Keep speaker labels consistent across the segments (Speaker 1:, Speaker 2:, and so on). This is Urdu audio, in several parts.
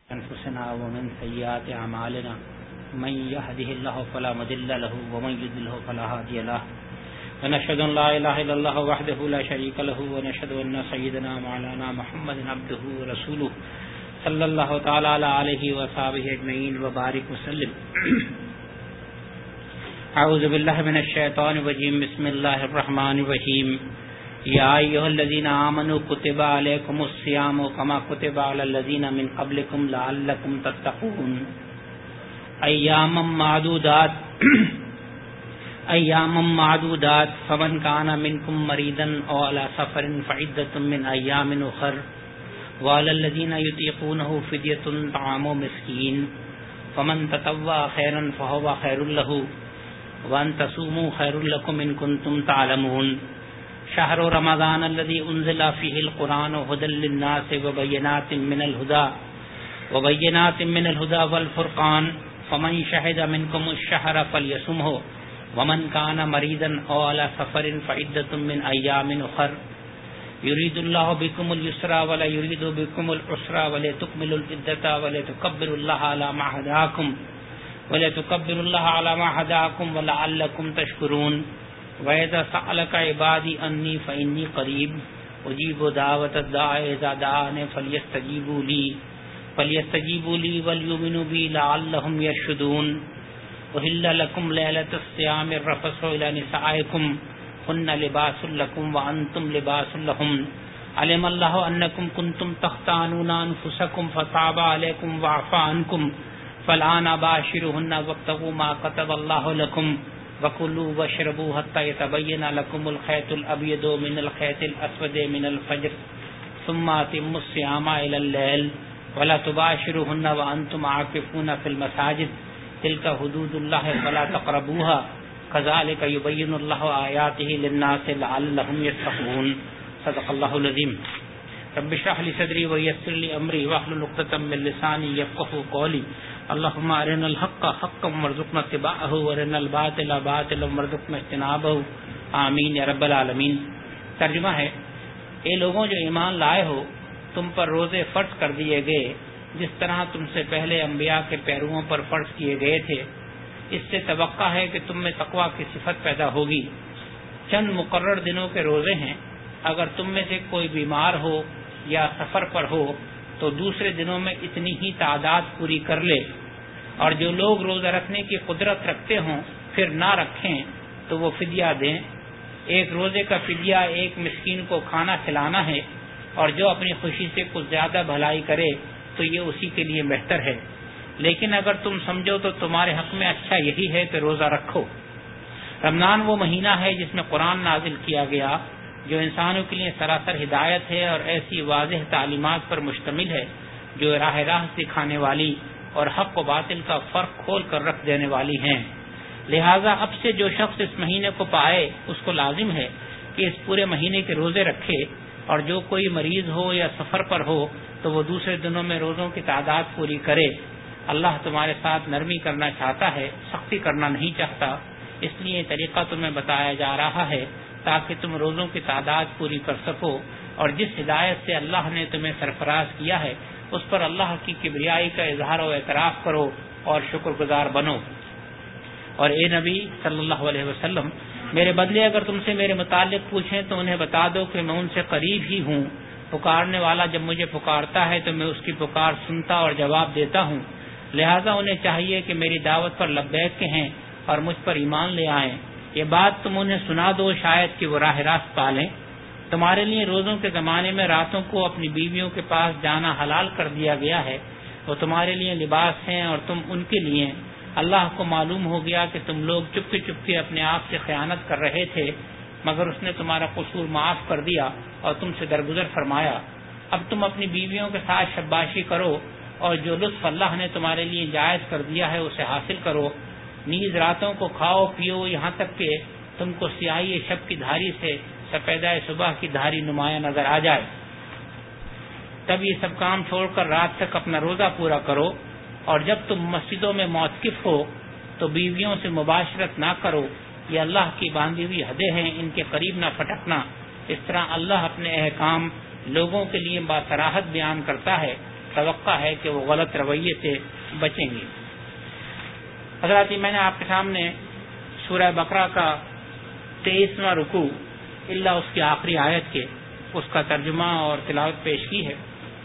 Speaker 1: أنفسنا ومن سيئات أعمالنا من يهده الله فلا مضل له ومن يضلل فلا هادي له ونشهد أن لا إله إلا الله وحده لا شريك له ونشهد أن سيدنا مولانا محمد عبده ورسوله صلى الله تعالى عليه وصحبه أجمعين وبارك وسلم. أعوذ بالله من الشيطان الرجيم. بسم الله الرحمن الرحيم. يا أيها الذين آمنوا كتب عليكم الصيام كما كتب على الذين من قبلكم لعلكم تتقون. أياما معدودات فمن كان منكم مريضا أو على سفر فعدة من أيام أخر وعلى الذين يطيقونه فدية طعام مسكين فمن تطوع خيرا فهو خير له وأن تصوموا خير لكم إن كنتم تعلمون. شهر رمضان الذي أنزل فيه القرآن هدى للناس وبينات من الهدى والفرقان فمن شهد منكم الشهر فليصمه ومن كان مريضا أو على سفر فعدة من أيام أخر يريد الله بكم اليسر ولا يريد بكم العسر ولتكملوا العدة ولتكبروا الله على ما هداكم ولعلكم تشكرون. وَإِذَا سَأَلَكَ عِبَادِي أَنِّي فَإِنِّي قَرِيبٌ أُجِيبُ دَعْوَةَ الدَّاعِ إِذَا دَعَانِ فَلْيَسْتَجِيبُوا لِي وَلْيُؤْمِنُوا بِي لَعَلَّهُمْ يَرْشُدُونَ. أُحِلَّ لَكُمْ لَيْلَةَ الصِّيَامِ الرَّفَثُ إِلَى نِسَائِكُمْ هُنَّ لِبَاسٌ لَكُمْ وَأَنْتُمْ لِبَاسٌ لَهُنَّ عَلِمَ اللَّهُ أَنَّكُمْ كُنْتُمْ تَخْتَانُونَ أَنفُسَكُمْ فَتَابَ عَلَيْكُمْ وَعَفَا عَنْكُمْ فَالْآنَ بَاشِرُوهُنَّ وَابْتَغُوا مَا كَتَبَ اللَّهُ لَكُمْ وَكُلُوا وَاشْرَبُوا حَتَّى يَتَبَيَّنَ لَكُمُ الْخَيْطُ الْأَبْيَضُ مِنَ الْخَيْطِ الْأَسْوَدِ مِنَ الْفَجْرِ ثُمَّ أَتِمُّوا الصِّيَامَ إِلَى اللَّيْلِ وَلَا تُبَاشِرُوهُنَّ وَأَنْتُمْ عَاكِفُونَ فِي الْمَسَاجِدِ تِلْكَ حُدُودُ اللَّهِ فَلَا تَقْرَبُوهَا كَذَلِكَ يُبَيِّنُ اللَّهُ آيَاتِهِ لِلنَّاسِ لَعَلَّهُمْ يَتَّقُونَ. صدق الله العظيم. رب اشرح لي صدري ويسر لي امري واحلل عقدة من لساني يفقهوا قولي. اللهم ارنا الحق حقا وارزقنا اتباعه وارنا الباطل باطلا وارزقنا اجتنابه. آمین یا رب العالمین. ترجمہ ہے: اے لوگوں جو ایمان لائے ہو، تم پر روزے فرض کر دیے گئے جس طرح تم سے پہلے انبیاء کے پیرووں پر فرض کیے گئے تھے. اس سے توقع ہے کہ تم میں تقوی کی صفت پیدا ہوگی. چند مقرر دنوں کے روزے ہیں. اگر تم میں سے کوئی بیمار ہو یا سفر پر ہو تو دوسرے دنوں میں اتنی ہی تعداد پوری کر لے. اور جو لوگ روزہ رکھنے کی قدرت رکھتے ہوں پھر نہ رکھیں تو وہ فدیہ دیں. ایک روزے کا فدیہ ایک مسکین کو کھانا کھلانا ہے، اور جو اپنی خوشی سے کچھ زیادہ بھلائی کرے تو یہ اسی کے لیے بہتر ہے. لیکن اگر تم سمجھو تو تمہارے حق میں اچھا یہی ہے کہ روزہ رکھو. رمضان وہ مہینہ ہے جس میں قرآن نازل کیا گیا، جو انسانوں کے لیے سراسر ہدایت ہے اور ایسی واضح تعلیمات پر مشتمل ہے جو راہ سکھانے والی اور حق و باطل کا فرق کھول کر رکھ دینے والی ہیں. لہذا اب سے جو شخص اس مہینے کو پائے اس کو لازم ہے کہ اس پورے مہینے کے روزے رکھے، اور جو کوئی مریض ہو یا سفر پر ہو تو وہ دوسرے دنوں میں روزوں کی تعداد پوری کرے. اللہ تمہارے ساتھ نرمی کرنا چاہتا ہے، سختی کرنا نہیں چاہتا. اس لیے یہ طریقہ تمہیں بتایا جا رہا ہے تاکہ تم روزوں کی تعداد پوری کر سکو، اور جس ہدایت سے اللہ نے تمہیں سرفراز کیا ہے اس پر اللہ کی کبریائی کا اظہار و اعتراف کرو اور شکر گزار بنو. اور اے نبی صلی اللہ علیہ وسلم، میرے بدلے اگر تم سے میرے متعلق پوچھیں تو انہیں بتا دو کہ میں ان سے قریب ہی ہوں. پکارنے والا جب مجھے پکارتا ہے تو میں اس کی پکار سنتا اور جواب دیتا ہوں. لہذا انہیں چاہیے کہ میری دعوت پر لبیک کہیں اور مجھ پر ایمان لے آئیں. یہ بات تم انہیں سنا دو شاید کہ وہ راہ راست پالیں. تمہارے لیے روزوں کے زمانے میں راتوں کو اپنی بیویوں کے پاس جانا حلال کر دیا گیا ہے. وہ تمہارے لیے لباس ہیں اور تم ان کے لیے. اللہ کو معلوم ہو گیا کہ تم لوگ چپکے چپکے اپنے آپ سے خیانت کر رہے تھے، مگر اس نے تمہارا قصور معاف کر دیا اور تم سے درگزر فرمایا. اب تم اپنی بیویوں کے ساتھ شباشی کرو اور جو لطف اللہ نے تمہارے لیے جائز کر دیا ہے اسے حاصل کرو. نیز راتوں کو کھاؤ پیو یہاں تک کہ تم کو سیاہی شب کی دھاری سے سفیدہ صبح کی دھاری نمایاں نظر آ جائے. تب یہ سب کام چھوڑ کر رات تک اپنا روزہ پورا کرو. اور جب تم مسجدوں میں معتکف ہو تو بیویوں سے مباشرت نہ کرو. یہ اللہ کی باندھی ہوئی حدیں ہیں، ان کے قریب نہ پھٹکنا. اس طرح اللہ اپنے احکام لوگوں کے لیے باصراحت بیان کرتا ہے توقع ہے کہ وہ غلط رویے سے بچیں گے۔ حضرات، میں نے آپ کے سامنے سورہ بقرہ کا 23واں رکوع الا اس کی آخری آیت کے اس کا ترجمہ اور تلاوت پیش کی ہے۔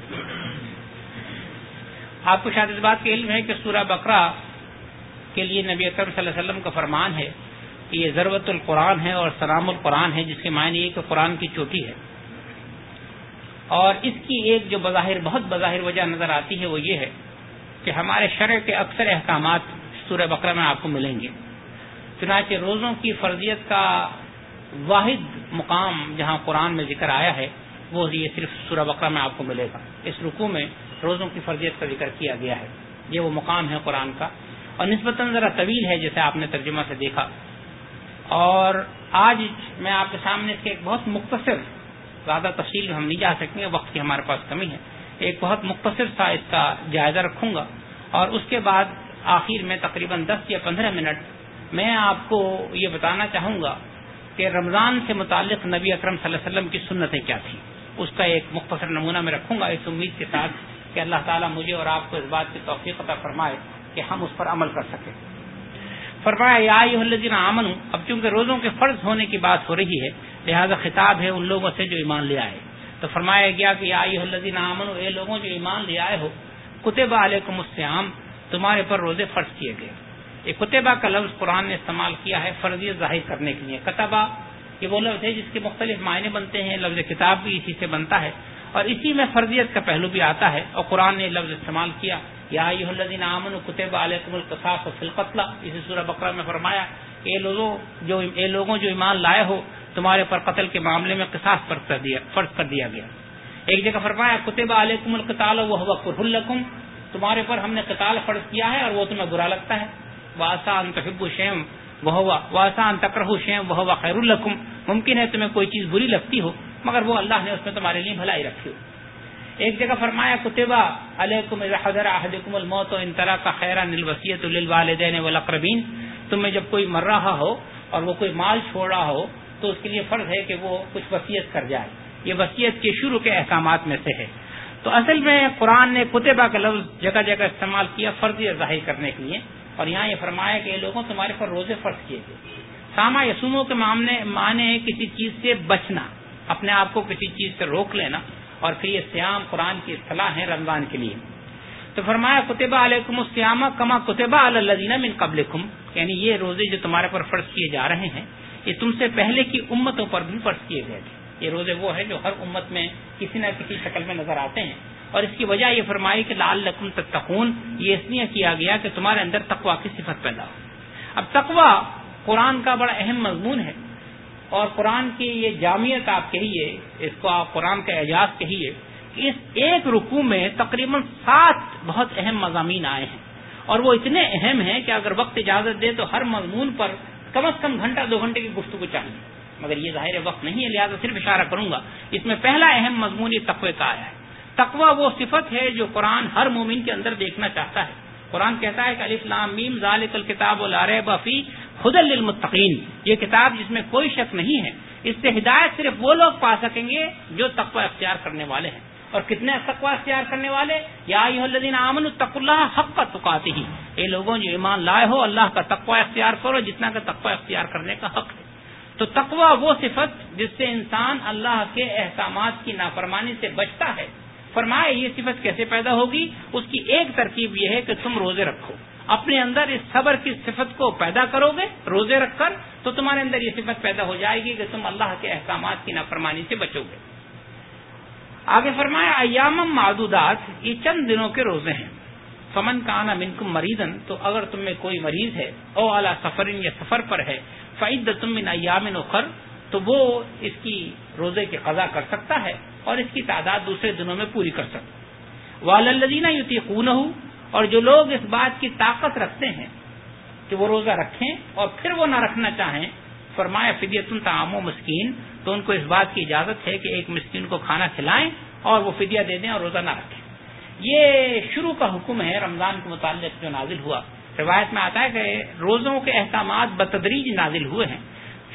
Speaker 1: آپ کو شاید اس بات کا علم ہے کہ سورہ بقرہ کے لیے نبی اکرم صلی اللہ علیہ وسلم کا فرمان ہے کہ یہ ذروۃ القرآن ہے اور سلام القرآن ہے، جس کے معنی یہ کہ قرآن کی چوٹی ہے۔ اور اس کی ایک جو بہت بظاہر وجہ نظر آتی ہے وہ یہ ہے کہ ہمارے شرع کے اکثر احکامات سورہ بقرہ میں آپ کو ملیں گے۔ چنانچہ روزوں کی فرضیت کا واحد مقام جہاں قرآن میں ذکر آیا ہے وہ یہ صرف سورہ بقرہ میں آپ کو ملے گا۔ اس رکوع میں روزوں کی فرضیت کا ذکر کیا گیا ہے، یہ وہ مقام ہے قرآن کا، اور نسبتاً ذرا طویل ہے جیسے آپ نے ترجمہ سے دیکھا۔ اور آج میں آپ کے سامنے اس کے ایک بہت مختصر، زیادہ تفصیل میں ہم نہیں جا سکیں گے، وقت کی ہمارے پاس کمی ہے، ایک بہت مختصر سا اس کا جائزہ رکھوں گا، اور اس کے بعد آخر میں تقریباً 10 یا 15 منٹ میں آپ کو یہ بتانا چاہوں گا کہ رمضان سے متعلق نبی اکرم صلی اللہ علیہ وسلم کی سنتیں کیا تھیں، اس کا ایک مختصر نمونہ میں رکھوں گا، اس امید کے ساتھ کہ اللہ تعالیٰ مجھے اور آپ کو اس بات کی توفیق عطا فرمائے کہ ہم اس پر عمل کر سکیں۔ فرمایا یا ایھا الذین آمنوا، اب چونکہ روزوں کے فرض ہونے کی بات ہو رہی ہے لہذا خطاب ہے ان لوگوں سے جو ایمان لے آئے، تو فرمایا گیا کہ یا ایھا الذین آمنوا، اے لوگوں جو ایمان لے آئے ہو، کتب علیکم الصیام، تمہارے پر روزے فرض کیے گئے۔ یہ کتبہ کا لفظ قرآن نے استعمال کیا ہے فرضیت ظاہر کرنے کے لیے۔ کتبہ یہ وہ لفظ ہے جس کے مختلف معنی بنتے ہیں، لفظ کتاب بھی اسی سے بنتا ہے، اور اسی میں فرضیت کا پہلو بھی آتا ہے، اور قرآن نے لفظ استعمال کیا یا ایھا الذین آمنوا کتب علیکم القصاص فی القتل، اسی سورہ بقرہ میں فرمایا کہ اے لوگوں جو ایمان لائے ہو، تمہارے پر قتل کے معاملے میں قصاص فرض کر دیا گیا۔ ایک جگہ فرمایا کتب علیکم القتال وہو کرہ لکم، تمہارے پر ہم نے قتال فرض کیا ہے اور وہ تمہیں برا لگتا ہے۔ وعسیٰ ان تحبوا شیئا وعسیٰ ان تکرہوا شیئا وہو خیر لکم، ممکن ہے تمہیں کوئی چیز بری لگتی ہو مگر وہ اللہ نے اس میں تمہارے لیے بھلائی رکھی ہو۔ ایک جگہ فرمایا کتب علیکم اذا حضر احدکم الموت ان ترک خیرا الوصیۃ للوالدین والاقربین، تم میں جب کوئی مر رہا ہو اور وہ کوئی مال چھوڑ رہا ہو تو اس کے لیے فرض ہے کہ وہ کچھ وصیت کر جائے، یہ وصیت کے شروع کے احکامات میں سے ہے۔ تو اصل میں قرآن نے کتبہ کا لفظ جگہ جگہ استعمال کیا فرضیت ظاہر کرنے کے لیے، اور یہاں یہ فرمایا کہ لوگوں تمہارے پر روزے فرض کیے گئے۔ ساما یسومو کے معنی ہے کسی چیز سے بچنا، اپنے آپ کو کسی چیز سے روک لینا، اور پھر یہ صیام قرآن کی اصطلاح ہے رمضان کے لیے۔ تو فرمایا کتب علیکم الصیام کما کتب علی الذین من قبلکم، یعنی یہ روزے جو تمہارے پر فرض کیے جا رہے ہیں یہ تم سے پہلے کی امتوں پر بھی فرض کیے گئے تھے۔ یہ روزے وہ ہیں جو ہر امت میں کسی نہ کسی شکل میں نظر آتے ہیں، اور اس کی وجہ یہ فرمائی کہ لعلکم تتقون، یہ اس لیے کیا گیا کہ تمہارے اندر تقویٰ کی صفت پیدا ہو۔ اب تقویٰ قرآن کا بڑا اہم مضمون ہے، اور قرآن کی یہ جامعیت آپ کہیے، اس کو آپ قرآن کا اعجاز کہیے کہ اس ایک رکوع میں تقریباً 7 بہت اہم مضامین آئے ہیں، اور وہ اتنے اہم ہیں کہ اگر وقت اجازت دے تو ہر مضمون پر کم از کم گھنٹہ 2 گھنٹے کی گفتگو چاہیے، مگر یہ ظاہر وقت نہیں ہے لہذا صرف اشارہ کروں گا۔ اس میں پہلا اہم مضمون یہ تقوی کا آیا ہے۔ تقوی وہ صفت ہے جو قرآن ہر مومن کے اندر دیکھنا چاہتا ہے۔ قرآن کہتا ہے کہ الف لام میم ذالک الکتاب لا ریب فیہ ھدی للمتقین، یہ کتاب جس میں کوئی شک نہیں ہے، اس سے ہدایت صرف وہ لوگ پا سکیں گے جو تقوی اختیار کرنے والے ہیں۔ اور کتنے تقوی اختیار کرنے والے؟ یا ایھا الذین آمنوا اتقوا اللہ حق تقاتہ، اے لوگوں جو ایمان لائے ہو اللہ کا تقوی اختیار کرو جتنا کا تقوی اختیار کرنے کا حق ہے۔ تو تقوی وہ صفت جس سے انسان اللہ کے احکامات کی نافرمانی سے بچتا ہے۔ فرمایا یہ صفت کیسے پیدا ہوگی؟ اس کی ایک ترکیب یہ ہے کہ تم روزے رکھو، اپنے اندر اس صبر کی صفت کو پیدا کرو گے روزے رکھ کر، تو تمہارے اندر یہ صفت پیدا ہو جائے گی کہ تم اللہ کے احکامات کی نافرمانی سے بچو گے۔ آگے فرمایا ایام معدودات، یہ چند دنوں کے روزے ہیں۔ فمن کان منکم مریضا، تو اگر تم میں کوئی مریض ہے، او علی سفر، یا سفر پر ہے، فعدۃ من ایام اخر، تو وہ اس کی روزے کی قضا کر سکتا ہے اور اس کی تعداد دوسرے دنوں میں پوری کر سکتا ہے۔ وعلی الذین یطیقونہ، اور جو لوگ اس بات کی طاقت رکھتے ہیں کہ وہ روزہ رکھیں اور پھر وہ نہ رکھنا چاہیں، فرمایا فدیۃ طعام مسکین، تو ان کو اس بات کی اجازت ہے کہ ایک مسکین کو کھانا کھلائیں اور وہ فدیہ دے دیں اور روزہ نہ رکھیں۔ یہ شروع کا حکم ہے رمضان کے متعلق جو نازل ہوا۔ روایت میں آتا ہے کہ روزوں کے احکامات بتدریج نازل ہوئے ہیں،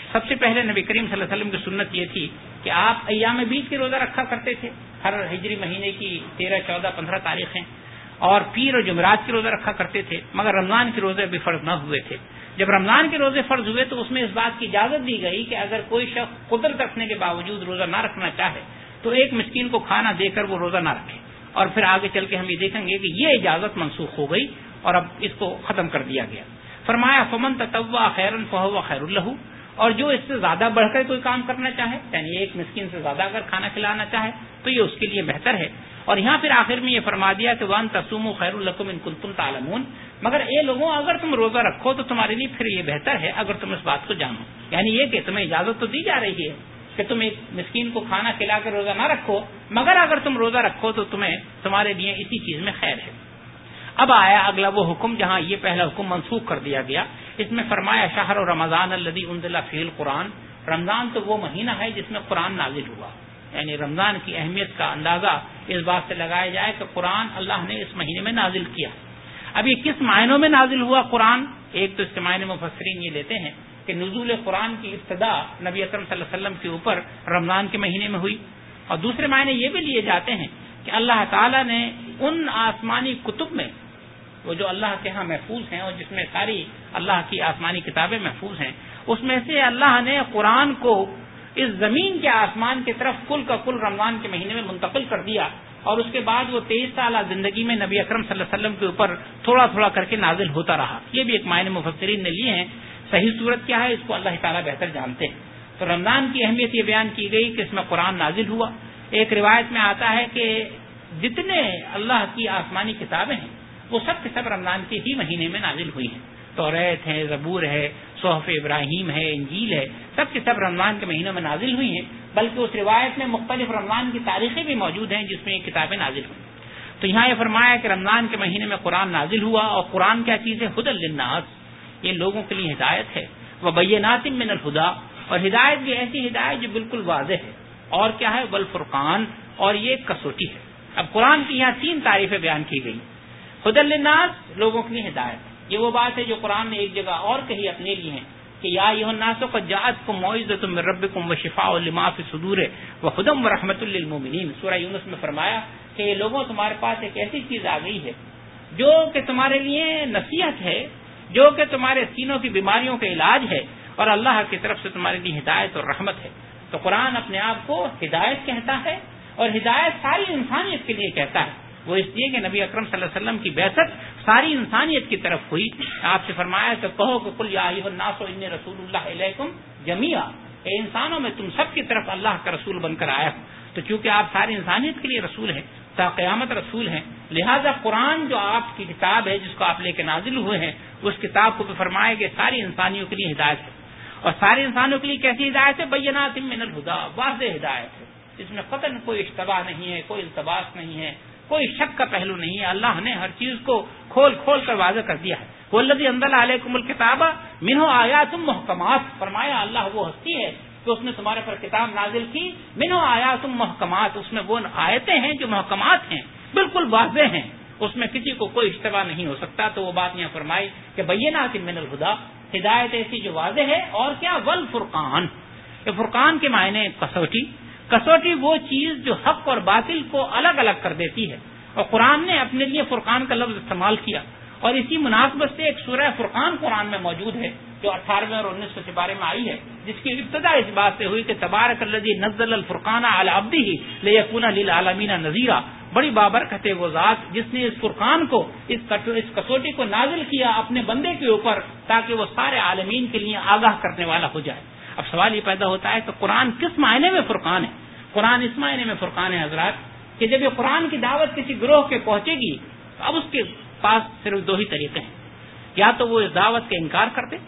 Speaker 1: سب سے پہلے نبی کریم صلی اللہ علیہ وسلم کی سنت یہ تھی کہ آپ ایام بیج کے روزہ رکھا کرتے تھے، ہر ہجری مہینے کی 13، 14، 15 تاریخیں، اور پیر اور جمعرات کے روزہ رکھا کرتے تھے، مگر رمضان کے روزے ابھی فرض نہ ہوئے تھے۔ جب رمضان کے روزے فرض ہوئے تو اس میں اس بات کی اجازت دی گئی کہ اگر کوئی شخص قدرت رکھنے کے باوجود روزہ نہ رکھنا چاہے تو ایک مسکین کو کھانا دے کر وہ روزہ نہ رکھے، اور پھر آگے چل کے ہم یہ دیکھیں گے کہ یہ اجازت منسوخ ہو گئی اور اب اس کو ختم کر دیا گیا۔ فرمایا فمن تطوع خیرا فهو خیر له، اور جو اس سے زیادہ بڑھ کر کوئی کام کرنا چاہے، یعنی ایک مسکین سے زیادہ اگر کھانا کھلانا چاہے تو یہ اس کے لیے بہتر ہے۔ اور یہاں پھر آخر میں یہ فرما دیا کہ وان تصوموا خیر لکم ان کنتم تعلمون، مگر اے لوگوں اگر تم روزہ رکھو تو تمہارے لیے پھر یہ بہتر ہے اگر تم اس بات کو جانو، یعنی یہ کہ تمہیں اجازت تو دی جا رہی ہے کہ تم ایک مسکین کو کھانا کھلا کر روزہ نہ رکھو، مگر اگر تم روزہ رکھو تو تمہارے لیے اسی چیز میں خیر ہے۔ اب آیا اگلا وہ حکم جہاں یہ پہلا حکم منسوخ کر دیا گیا، اس میں فرمایا شہر رمضان الذی انزل فیہ القرآن، رمضان تو وہ مہینہ ہے جس میں قرآن نازل ہوا، یعنی رمضان کی اہمیت کا اندازہ اس بات سے لگایا جائے کہ قرآن اللہ نے اس مہینے میں نازل کیا۔ اب یہ کس معنوں میں نازل ہوا قرآن؟ ایک تو اس کے معنی مفسرین یہ لیتے ہیں کہ نزول قرآن کی ابتدا نبی اکرم صلی اللہ علیہ وسلم کے اوپر رمضان کے مہینے میں ہوئی، اور دوسرے معنی یہ بھی لیے جاتے ہیں کہ اللہ تعالیٰ نے ان آسمانی کتب میں، وہ جو اللہ کے ہاں محفوظ ہیں اور جس میں ساری اللہ کی آسمانی کتابیں محفوظ ہیں، اس میں سے اللہ نے قرآن کو اس زمین کے آسمان کی طرف کل کا کل رمضان کے مہینے میں منتقل کر دیا، اور اس کے بعد وہ 23 سالہ زندگی میں نبی اکرم صلی اللہ علیہ وسلم کے اوپر تھوڑا تھوڑا کر کے نازل ہوتا رہا۔ یہ بھی ایک معنی مفسرین نے لیے ہیں۔ صحیح صورت کیا ہے اس کو اللہ تعالیٰ بہتر جانتے ہیں۔ تو رمضان کی اہمیت یہ بیان کی گئی کہ اس میں قرآن نازل ہوا۔ ایک روایت میں آتا ہے کہ جتنے اللہ کی آسمانی کتابیں ہیں وہ سب کے سب رمضان کے ہی مہینے میں نازل ہوئی ہیں، توریت ہے، زبور ہے، صحف ابراہیم ہے، انجیل ہے، سب کے سب رمضان کے مہینوں میں نازل ہوئی ہیں، بلکہ اس روایت میں مختلف رمضان کی تاریخیں بھی موجود ہیں جس میں یہ کتابیں نازل ہوئی۔ تو یہاں یہ فرمایا کہ رمضان کے مہینے میں قرآن نازل ہوا، اور قرآن کیا چیز ہے؟ ھدی للناس، یہ لوگوں کے لیے ہدایت ہے، وبینات من الہدی، اور ہدایت بھی ایسی ہدایت جو بالکل واضح ہے، اور کیا ہے؟ والفرقان، اور یہ کسوٹی ہے۔ اب قرآن کی یہاں 3 تعریفیں بیان کی گئی۔ ھدی للناس، لوگوں کے لیے ہدایت، یہ وہ بات ہے جو قرآن نے ایک جگہ اور کہی اپنے لیے ہے کہ یا ایھا الناس قد جاءتکم موعظۃ من ربکم وشفاء لما فی الصدور وہدی ورحمۃ للمؤمنین، سورہ یونس میں فرمایا کہ یہ لوگوں تمہارے پاس ایک ایسی چیز آ گئی ہے جو کہ تمہارے لیے نصیحت ہے، جو کہ تمہارے سینوں کی بیماریوں کا علاج ہے، اور اللہ کی طرف سے تمہارے لیے ہدایت اور رحمت ہے۔ تو قرآن اپنے آپ کو ہدایت کہتا ہے، اور ہدایت ساری انسانیت کے لیے کہتا ہے۔ وہ اس لیے کہ نبی اکرم صلی اللہ علیہ وسلم کی بعثت ساری انسانیت کی طرف ہوئی۔ آپ سے فرمایا کہ کہو کہ قل یا ایھا الناس انی رسول اللہ الیکم جمیعا، اے انسانوں میں تم سب کی طرف اللہ کا رسول بن کر آیا ہوں۔ تو چونکہ آپ ساری انسانیت کے لیے رسول ہیں، تا قیامت رسول ہیں، لہذا قرآن جو آپ کی کتاب ہے جس کو آپ لے کے نازل ہوئے ہیں، اس کتاب کو بھی فرمایا کہ ساری انسانیوں کے لیے ہدایت ہے۔ اور ساری انسانوں کے لیے کیسی ہدایت ہے؟ بینات من الہدی، واضح ہدایت ہے، اس میں قطعاً کوئی اشتباہ نہیں ہے، کوئی التباس نہیں ہے، کوئی شک کا پہلو نہیں ہے۔ اللہ نے ہر چیز کو کھول کھول کر واضح کر دیا ہے۔ والذی انزل علیکم الکتاب منہ آیات محکمات، فرمایا اللہ وہ ہستی ہے کہ اس نے تمہارے پر کتاب نازل کی، منہ آیات محکمات، اس میں وہ آیتیں ہیں جو محکمات ہیں، بالکل واضح ہیں، اس میں کسی کو کوئی اشتباہ نہیں ہو سکتا۔ تو وہ بات یہاں فرمائی کہ بینات من الہدی، ہدایت ایسی جو واضح ہے، اور کیا؟ والفرقان، یہ فرقان کے معنی کسوٹی، کسوٹی وہ چیز جو حق اور باطل کو الگ الگ کر دیتی ہے، اور قرآن نے اپنے لیے فرقان کا لفظ استعمال کیا، اور اسی مناسبت سے ایک سورہ فرقان قرآن میں موجود ہے جو 18ویں اور 19ویں سپارے میں آئی ہے، جس کی ابتدا اس بات سے ہوئی کہ تبارک الذی نزل الفرقان علی عبدہ لیکون للعالمین نذیرا، بڑی بابرکت ہے وہ ذات جس نے اس فرقان کو، اس کسوٹی کو نازل کیا اپنے بندے کے اوپر تاکہ وہ سارے عالمین کے لیے آگاہ کرنے والا ہو جائے۔ اب سوال یہ پیدا ہوتا ہے کہ قرآن کس معنی میں فرقان ہے؟ قرآن اس معنی میں فرقان ہے حضرات کہ جب یہ قرآن کی دعوت کسی گروہ کے پہنچے گی تو اب اس کے پاس صرف 2 ہی طریقے ہیں، یا تو وہ اس دعوت کا انکار کر دے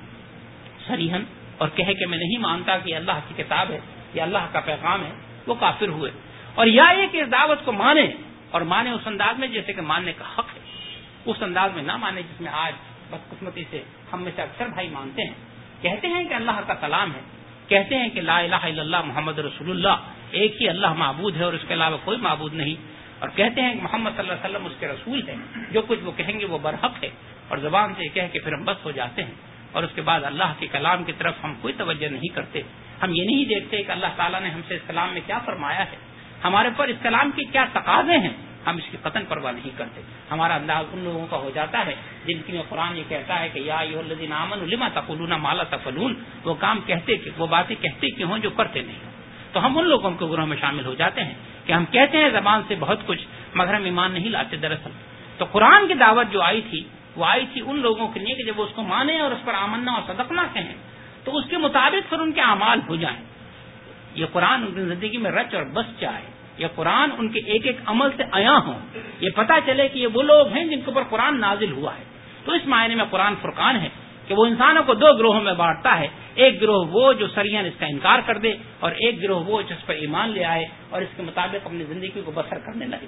Speaker 1: صریحاً اور کہے کہ میں نہیں مانتا کہ اللہ کی کتاب ہے یا اللہ کا پیغام ہے، وہ کافر ہوئے، اور یا یہ کہ اس دعوت کو مانے، اور مانے اس انداز میں جیسے کہ ماننے کا حق ہے، اس انداز میں نہ مانے جس میں آج بدقسمتی سے ہم میں سے اکثر بھائی مانتے ہیں، کہتے ہیں کہ اللہ کا کلام ہے، کہتے ہیں کہ لا الہ الا اللہ محمد رسول اللہ، ایک ہی اللہ معبود ہے اور اس کے علاوہ کوئی معبود نہیں، اور کہتے ہیں کہ محمد صلی اللہ علیہ وسلم اس کے رسول ہیں، جو کچھ وہ کہیں گے وہ برحق ہے، اور زبان سے کہہ کے پھر ہم بس ہو جاتے ہیں۔ اور اس کے بعد اللہ کے کلام کی طرف ہم کوئی توجہ نہیں کرتے. ہم یہ نہیں دیکھتے کہ اللہ تعالیٰ نے ہم سے اس کلام میں کیا فرمایا ہے, ہمارے پر اس کلام کے کیا تقاضے ہیں, ہم اس کی قطعاً پرواہ نہیں کرتے. ہمارا انداز ان لوگوں کا ہو جاتا ہے جن کی قرآن یہ کہتا ہے کہ یا ایھا الذین آمنوا لما تقولون ما لا تفعلون, وہ کام کہتے کہ وہ باتیں کہتے کہ ہوں جو کرتے نہیں. تو ہم ان لوگوں کے گروہ میں شامل ہو جاتے ہیں کہ ہم کہتے ہیں زبان سے بہت کچھ مگر ہم ایمان نہیں لاتے. دراصل تو قرآن کی دعوت جو آئی تھی وہ آئی تھی ان لوگوں کے لیے کہ جب وہ اس کو مانیں اور اس پر آمنا اور صدقنا کہیں تو اس کے مطابق پھر ان کے اعمال ہو جائیں. یہ قرآن ان کی زندگی میں رچ اور بس جائے, یہ قرآن ان کے ایک ایک عمل سے عیاں ہوں, یہ پتہ چلے کہ یہ وہ لوگ ہیں جن کے اوپر قرآن نازل ہوا ہے. تو اس معنی میں قرآن فرقان ہے کہ وہ انسانوں کو دو گروہوں میں بانٹتا ہے. ایک گروہ وہ جو سریعاً اس کا انکار کر دے, اور ایک گروہ وہ جس پر ایمان لے آئے اور اس کے مطابق اپنی زندگی کو بسر کرنے لگے.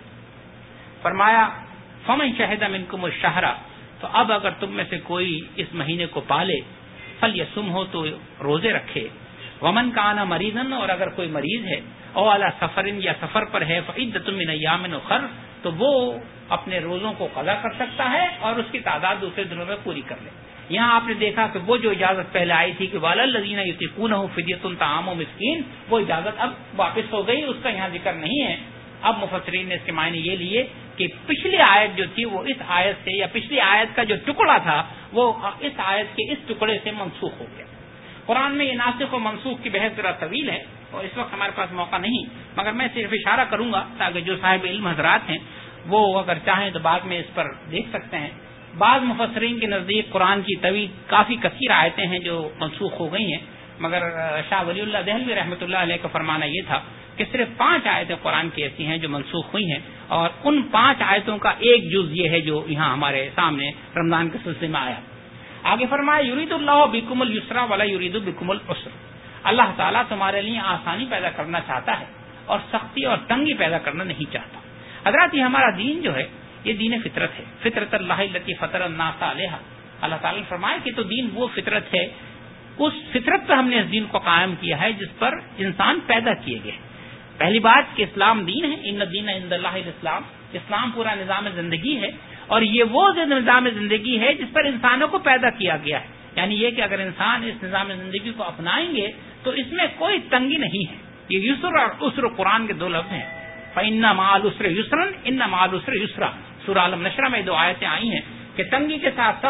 Speaker 1: فرمایا فمن شہد منکم الشہر, تو اب اگر تم میں سے کوئی اس مہینے کو پالے, فلیصم ہو تو روزے رکھے, ومن کان مریضا, اور اگر کوئی مریض ہے, او علی سفر یا سفر پر ہے, فعدۃ من ایام اخر, تو وہ اپنے روزوں کو قضا کر سکتا ہے اور اس کی تعداد دوسرے دنوں میں پوری کر لے. یہاں آپ نے دیکھا کہ وہ جو اجازت پہلے آئی تھی کہ وَعَلَى یطیقونہ فدیۃ طعام مسکین, وہ اجازت اب واپس ہو گئی, اس کا یہاں ذکر نہیں ہے. اب مفسرین نے اس کے معنی یہ لیے کہ پچھلی آیت جو تھی وہ اس آیت سے, یا پچھلی آیت کا جو ٹکڑا تھا وہ اس آیت کے اس ٹکڑے سے منسوخ ہو گیا. قرآن میں یہ ناسخ و منسوخ کی بحث ذرا طویل ہے اور اس وقت ہمارے پاس موقع نہیں, مگر میں صرف اشارہ کروں گا تاکہ جو صاحب علم حضرات ہیں وہ اگر چاہیں تو بعد میں اس پر دیکھ سکتے ہیں. بعض مفسرین کے نزدیک قرآن کی طویل کافی کثیر آیتیں ہیں جو منسوخ ہو گئی ہیں, مگر شاہ ولی اللہ دہلوی رحمۃ اللہ علیہ کا فرمانا یہ تھا کہ صرف 5 آیتیں قرآن کی ایسی ہیں جو منسوخ ہوئی ہیں, اور ان 5 آیتوں کا ایک جز یہ ہے جو یہاں ہمارے سامنے رمضان کے سلسلے میں آیا. آگے فرمایا یرید اللہ بکم اليسر ولا یرید بکم العسر, اللہ تعالیٰ تمہارے لیے آسانی پیدا کرنا چاہتا ہے اور سختی اور تنگی پیدا کرنا نہیں چاہتا. حضرات یہ ہمارا دین جو ہے یہ دین فطرت ہے, فطرت اللہ التی فطر الناس علیہا. اللہ تعالیٰ نے فرمایا کہ تو دین وہ فطرت ہے, اس فطرت پر ہم نے اس دین کو قائم کیا ہے جس پر انسان پیدا کیے گئے. پہلی بات کہ اسلام دین ہے, ان الدین عند اللہ الاسلام, اسلام پورا نظام زندگی ہے, اور یہ وہ نظام زندگی ہے جس پر انسانوں کو پیدا کیا گیا ہے. یعنی یہ کہ اگر انسان اس نظام زندگی کو اپنائیں گے تو اس میں کوئی تنگی نہیں ہے. یہ یسر اور عسر قرآن کے 2 لفظ ہیں, فَإِنَّ مَعَ الْعُسْرِ يُسْرًا إِنَّ مَعَ الْعُسْرِ يُسْرًا. سورہ عالم نشرہ میں 2 آیتیں آئی ہیں کہ تنگی کے ساتھ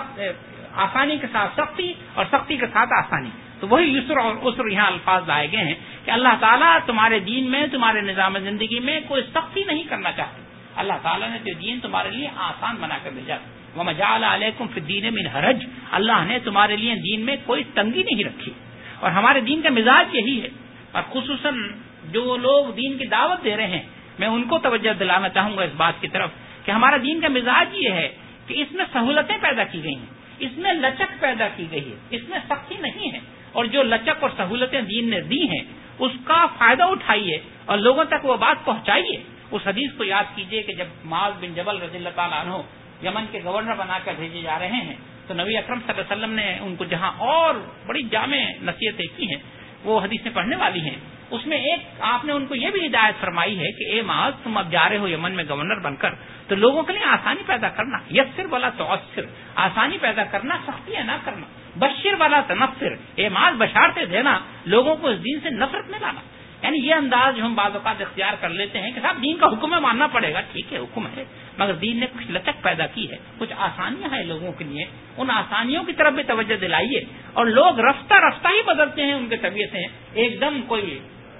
Speaker 1: آسانی کے ساتھ سختی اور سختی کے ساتھ آسانی. تو وہی یسر اور عسر یہاں الفاظ لائے گئے ہیں کہ اللہ تعالیٰ تمہارے دین میں, تمہارے نظام زندگی میں کوئی سختی نہیں کرنا چاہتے. اللہ تعالیٰ نے تو دین تمہارے لیے آسان بنا کر بھیجا. وَمَا جَعَلَ عَلَيْكُمْ فِي الدِّينِ مِنْ حَرَجٍ, اللہ نے تمہارے لیے دین میں کوئی تنگی نہیں رکھی. اور ہمارے دین کا مزاج یہی ہے, اور خصوصاً جو لوگ دین کی دعوت دے رہے ہیں میں ان کو توجہ دلانا چاہوں گا اس بات کی طرف کہ ہمارا دین کا مزاج یہ ہے کہ اس میں سہولتیں پیدا کی گئی ہیں, اس میں لچک پیدا کی گئی ہے, اس میں سختی نہیں ہے. اور جو لچک اور سہولتیں دین نے دی ہیں اس کا فائدہ اٹھائیے اور لوگوں تک وہ بات پہنچائیے. اس حدیث کو یاد کیجئے کہ جب معاذ بن جبل رضی اللہ تعالیٰ عنہ یمن کے گورنر بنا کر بھیجے جا رہے ہیں تو نبی اکرم صلی اللہ علیہ وسلم نے ان کو جہاں اور بڑی جامع نصیحتیں کی ہیں وہ حدیثیں پڑھنے والی ہیں. اس میں ایک آپ نے ان کو یہ بھی ہدایت فرمائی ہے کہ اے معاذ تم اب جا رہے ہو یمن میں گورنر بن کر تو لوگوں کے لیے آسانی پیدا کرنا, یسر ولا تعسر, آسانی پیدا کرنا سختیاں نہ کرنا, بشر ولا تنفر, اے معاذ بشارتیں دینا, لوگوں کو اس دین سے نفرت میں لانا. یعنی یہ انداز جو ہم بعض اوقات اختیار کر لیتے ہیں کہ صاحب دین کا حکم ہے ماننا پڑے گا, ٹھیک ہے حکم ہے, مگر دین نے کچھ لچک پیدا کی ہے, کچھ آسانیاں ہیں لوگوں کے لیے, ان آسانیوں کی طرف بھی توجہ دلائیے. اور لوگ رفتہ رفتہ ہی بدلتے ہیں, ان کے طبیعتیں ایک دم کوئی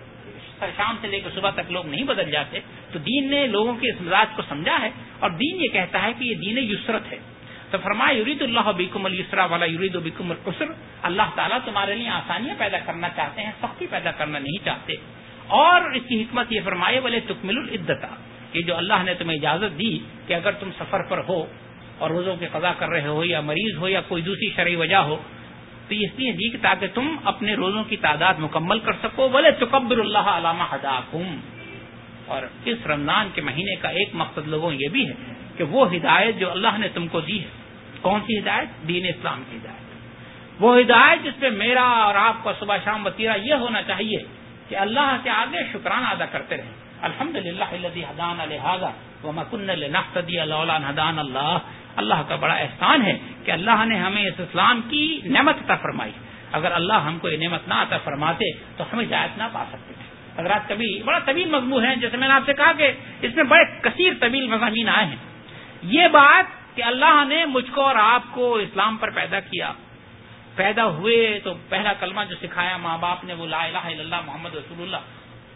Speaker 1: شام سے لے کر صبح تک لوگ نہیں بدل جاتے. تو دین نے لوگوں کے اس مزاج کو سمجھا ہے اور دین یہ کہتا ہے کہ یہ دین یسرت ہے. تو فرمایا یرید اللہ بکم اليسر ولا یرید بکم العسر, اللہ تعالیٰ تمہارے لیے آسانیاں پیدا کرنا چاہتے ہیں, سختی پیدا کرنا نہیں چاہتے. اور اس کی حکمت یہ فرمائے ولی تکمل العدۃ, کہ جو اللہ نے تمہیں اجازت دی کہ اگر تم سفر پر ہو اور روزوں کی قضا کر رہے ہو یا مریض ہو یا کوئی دوسری شرعی وجہ ہو تو اس لیے دی کہ تاکہ تم اپنے روزوں کی تعداد مکمل کر سکو. ولی تکبر اللہ علی ما ہداکم, اور اس رمضان کے مہینے کا ایک مقصد لوگوں یہ بھی ہے کہ وہ ہدایت جو اللہ نے تم کو دی ہے, کون سی ہدایت؟ دین اسلام کی ہدایت, وہ ہدایت جس پہ میرا اور آپ کا صبح شام وتیرہ یہ ہونا چاہیے کہ اللہ کے آگے شکرانہ ادا کرتے رہیں. الحمدللہ الذی ہدانا لہذا وما کنا لنہتدی لولا ان ہدانا اللہ, اللہ کا بڑا احسان ہے کہ اللہ نے ہمیں اس اسلام کی نعمت عطا فرمائی. اگر اللہ ہم کو یہ نعمت نہ عطا فرماتے تو ہم ہدایت نہ پا سکتے تھے. حضرات کبھی بڑا طویل مضمون ہے، جیسے میں نے آپ سے کہا کہ اس میں بڑے کثیر طویل مضامین آئے ہیں. یہ بات کہ اللہ نے مجھ کو اور آپ کو اسلام پر پیدا کیا، پیدا ہوئے تو پہلا کلمہ جو سکھایا ماں باپ نے وہ لا الہ الا اللہ محمد رسول اللہ.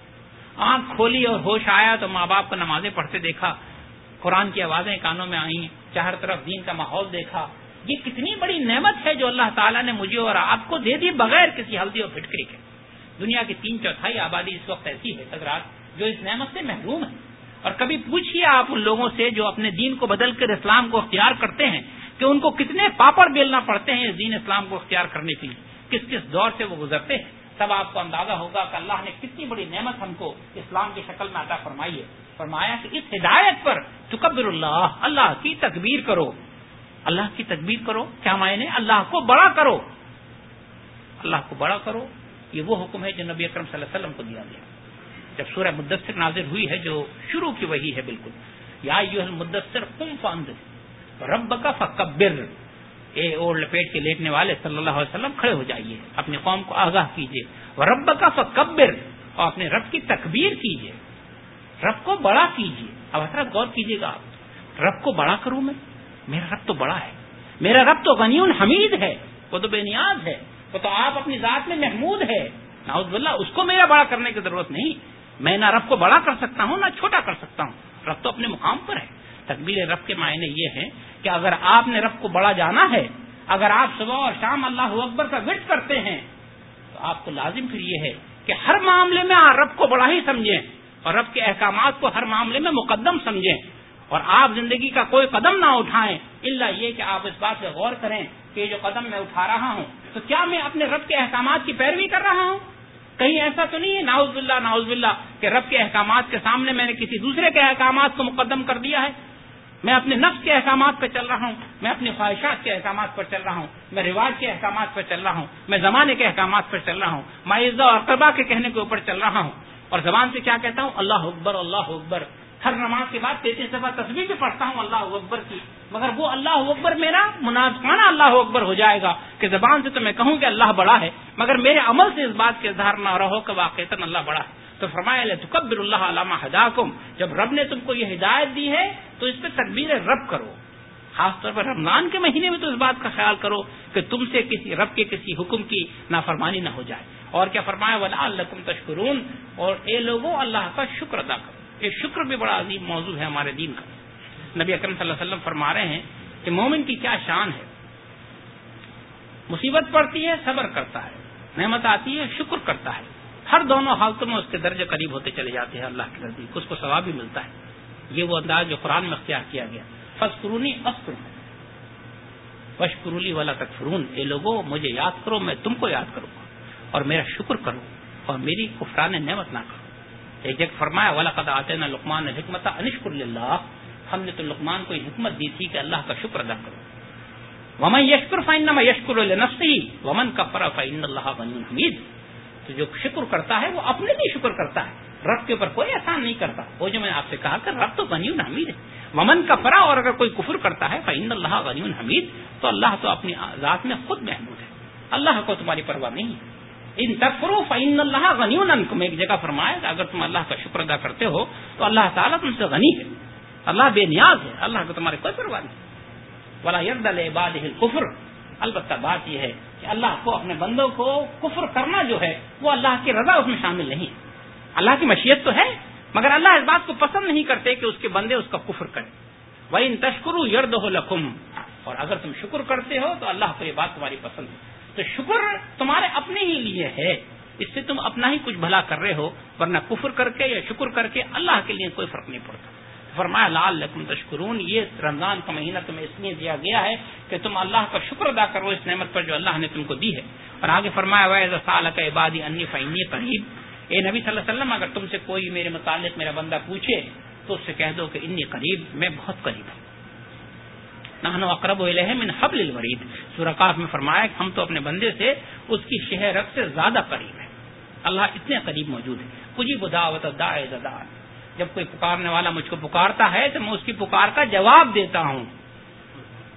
Speaker 1: آنکھ کھولی اور ہوش آیا تو ماں باپ کو نمازیں پڑھتے دیکھا، قرآن کی آوازیں کانوں میں آئیں، چار طرف دین کا ماحول دیکھا. یہ کتنی بڑی نعمت ہے جو اللہ تعالیٰ نے مجھے اور آپ کو دے دی بغیر کسی ہلدی اور پھٹکری کے. دنیا کی 3/4 آبادی اس وقت ایسی ہے حضرات جو اس نعمت سے محروم ہے. اور کبھی پوچھیے آپ ان لوگوں سے جو اپنے دین کو بدل کر اسلام کو اختیار کرتے ہیں کہ ان کو کتنے پاپڑ بیلنا پڑتے ہیں اس دین اسلام کو اختیار کرنے کے لیے، کس کس دور سے وہ گزرتے ہیں. تب آپ کو اندازہ ہوگا کہ اللہ نے کتنی بڑی نعمت ہم کو اسلام کی شکل میں عطا فرمائی ہے. فرمایا کہ اس ہدایت پر تکبر اللہ، اللہ کی تکبیر کرو. اللہ کی تکبیر کرو کیا معنی؟ اللہ کو بڑا کرو. اللہ کو بڑا کرو یہ وہ حکم ہے جو نبی اکرم صلی اللہ علیہ وسلم کو دیا گیا. جب سورہ مدثر نازل ہوئی ہے جو شروع کی وہی ہے بالکل، یا ایھا المدثر قم فانذر ربک فکبر، اے اوڑھ لپیٹ کے لیٹنے والے صلی اللہ علیہ وسلم کھڑے ہو جائیے، اپنی قوم کو آگاہ کیجیے. وربک فکبر، اور اپنے رب کی تکبیر کیجیے، رب کو بڑا کیجیے. اب حضرت غور کیجیے گا، آپ رب کو بڑا کروں میں؟ میرا رب تو بڑا ہے، میرا رب تو غنی حمید ہے، وہ تو بے نیاز ہے، وہ تو آپ اپنی ذات میں محمود ہے. نعوذ باللہ، اس کو میرا بڑا کرنے کی ضرورت نہیں. میں نہ رب کو بڑا کر سکتا ہوں نہ چھوٹا کر سکتا ہوں، رب تو اپنے مقام پر ہے. تکبیر رب کے معنی یہ ہے کہ اگر آپ نے رب کو بڑا جانا ہے، اگر آپ صبح اور شام اللہ اکبر کا ورد کرتے ہیں تو آپ کو لازم پھر یہ ہے کہ ہر معاملے میں رب کو بڑا ہی سمجھیں اور رب کے احکامات کو ہر معاملے میں مقدم سمجھیں. اور آپ زندگی کا کوئی قدم نہ اٹھائیں الا یہ کہ آپ اس بات پہ غور کریں کہ جو قدم میں اٹھا رہا ہوں تو کیا میں اپنے رب کے احکامات کی پیروی کر رہا ہوں؟ کہیں ایسا تو نہیں ہے نعوذ باللہ کہ رب کے احکامات کے سامنے میں نے کسی دوسرے کے احکامات کو مقدم کر دیا ہے. میں اپنے نفس کے احکامات پہ چل رہا ہوں، میں اپنی خواہشات کے احکامات پر چل رہا ہوں، میں رواج کے احکامات پر چل رہا ہوں، میں زمانے کے احکامات پر چل رہا ہوں، میں عزت اور اقربا کے کہنے کے اوپر چل رہا ہوں اور زبان سے کیا کہتا ہوں؟ اللہ اکبر اللہ اکبر. ہر نماز کے بعد 33 دفعہ تسبیح بھی پڑھتا ہوں اللہ اکبر کی، مگر وہ اللہ اکبر میرا منافقانہ اللہ اکبر ہو جائے گا کہ زبان سے تو میں کہوں کہ اللہ بڑا ہے مگر میرے عمل سے اس بات کے اظہار نہ رہو کہ واقعتاً اللہ بڑا ہے. تو فرمایا لتکبر اللہ علی ما ہداکم، جب رب نے تم کو یہ ہدایت دی ہے تو اس پہ تکبیر رب کرو. خاص طور پر رمضان کے مہینے میں تو اس بات کا خیال کرو کہ تم سے کسی رب کے کسی حکم کی نافرمانی نہ ہو جائے. اور کیا فرمایا ولعلکم تشکرون، اور اے لوگوں اللہ کا شکر ادا کرو. یہ شکر بھی بڑا عظیم موضوع ہے ہمارے دین کا. نبی اکرم صلی اللہ علیہ وسلم فرما رہے ہیں کہ مومن کی کیا شان ہے. مصیبت پڑتی ہے صبر کرتا ہے، نعمت آتی ہے شکر کرتا ہے. ہر دونوں حالتوں میں اس کے درجے قریب ہوتے چلے جاتے ہیں اللہ کے نزدیک، اس کو ثواب بھی ملتا ہے. یہ وہ انداز جو قرآن میں اختیار کیا گیا. فاذکرونی اذکرکم واشکروا لی ولا تکفرون، اے لوگوں مجھے یاد کرو میں تم کو یاد کروں گا اور میرا شکر کرو اور میری کفران نعمت نہ کرو. ایک جگہ فرمایا وَلَقَدْ آتَيْنَا لُقْمَانَ الْحِكْمَةَ أَنِ اشْكُرْ لِلَّهِ، ہم نے تو لقمان کو یہ حکمت دی تھی کہ اللہ کا شکر ادا کرو. وَمَن يَشْكُرْ فَإِنَّمَا يَشْكُرُ لِنَفْسِهِ وَمَن كَفَرَ فَإِنَّ اللَّهَ غَنِيٌّ حَمِيدٌ. تو جو شکر کرتا ہے وہ اپنے لیے شکر کرتا ہے، رب کے اوپر کوئی احسان نہیں کرتا. وہ جو میں نے آپ سے کہا کہ رب تو غنی حمید ہے. ومن کفر، اور اگر کوئی کفر کرتا ہے فإن اللہ غنی حمید، تو اللہ تو اپنی ذات میں خود محمود ہے، اللہ کو تمہاری پرواہ نہیں ہے. ان تکفروا فإن اللہ غنی عنکم، ایک جگہ فرمایا کہ اگر تم اللہ کا شکر ادا کرتے ہو تو اللہ تعالیٰ تم سے غنی ہے، اللہ بے نیاز ہے، اللہ کو تمہاری کوئی پرواہ نہیں. ولا يرضى لعباده الكفر، البتہ بات یہ ہے کہ اللہ کو اپنے بندوں کو کفر کرنا جو ہے وہ اللہ کی رضا اس میں شامل نہیں. اللہ کی مشیت تو ہے مگر اللہ اس بات کو پسند نہیں کرتے کہ اس کے بندے اس کا کفر کریں. وَإِن تَشْكُرُوا يَرْضَهُ لَكُمْ، اور اگر تم شکر کرتے ہو تو اللہ کو یہ بات تمہاری پسند ہے. تو شکر تمہارے اپنے ہی لیے ہے، اس سے تم اپنا ہی کچھ بھلا کر رہے ہو، ورنہ کفر کر کے یا شکر کر کے اللہ کے لیے کوئی فرق نہیں پڑتا. فرمایا لعلکم تشکرون، یہ رمضان کا مہینہ تمہیں اس لیے دیا گیا ہے کہ تم اللہ کا شکر ادا کرو اس نعمت پر جو اللہ نے تم کو دی ہے. اور آگے فرمایا وَإِذَا سَأَلَكَ عِبَادِي عَنِّي فَإِنِّي قَرِيبٌ، اے نبی صلی اللہ علیہ وسلم اگر تم سے کوئی میرے متعلق میرا بندہ پوچھے تو اس سے کہہ دو کہ انی قریب، میں بہت قریب ہوں. نحن اقرب الیہ من حبل الورید، سورہ قاف میں فرمایا کہ ہم تو اپنے بندے سے اس کی شہ رگ سے زیادہ قریب ہیں. اللہ اتنے قریب موجود ہے. اجیب دعوت الداعی اذا دعان، جب کوئی پکارنے والا مجھ کو پکارتا ہے تو میں اس کی پکار کا جواب دیتا ہوں.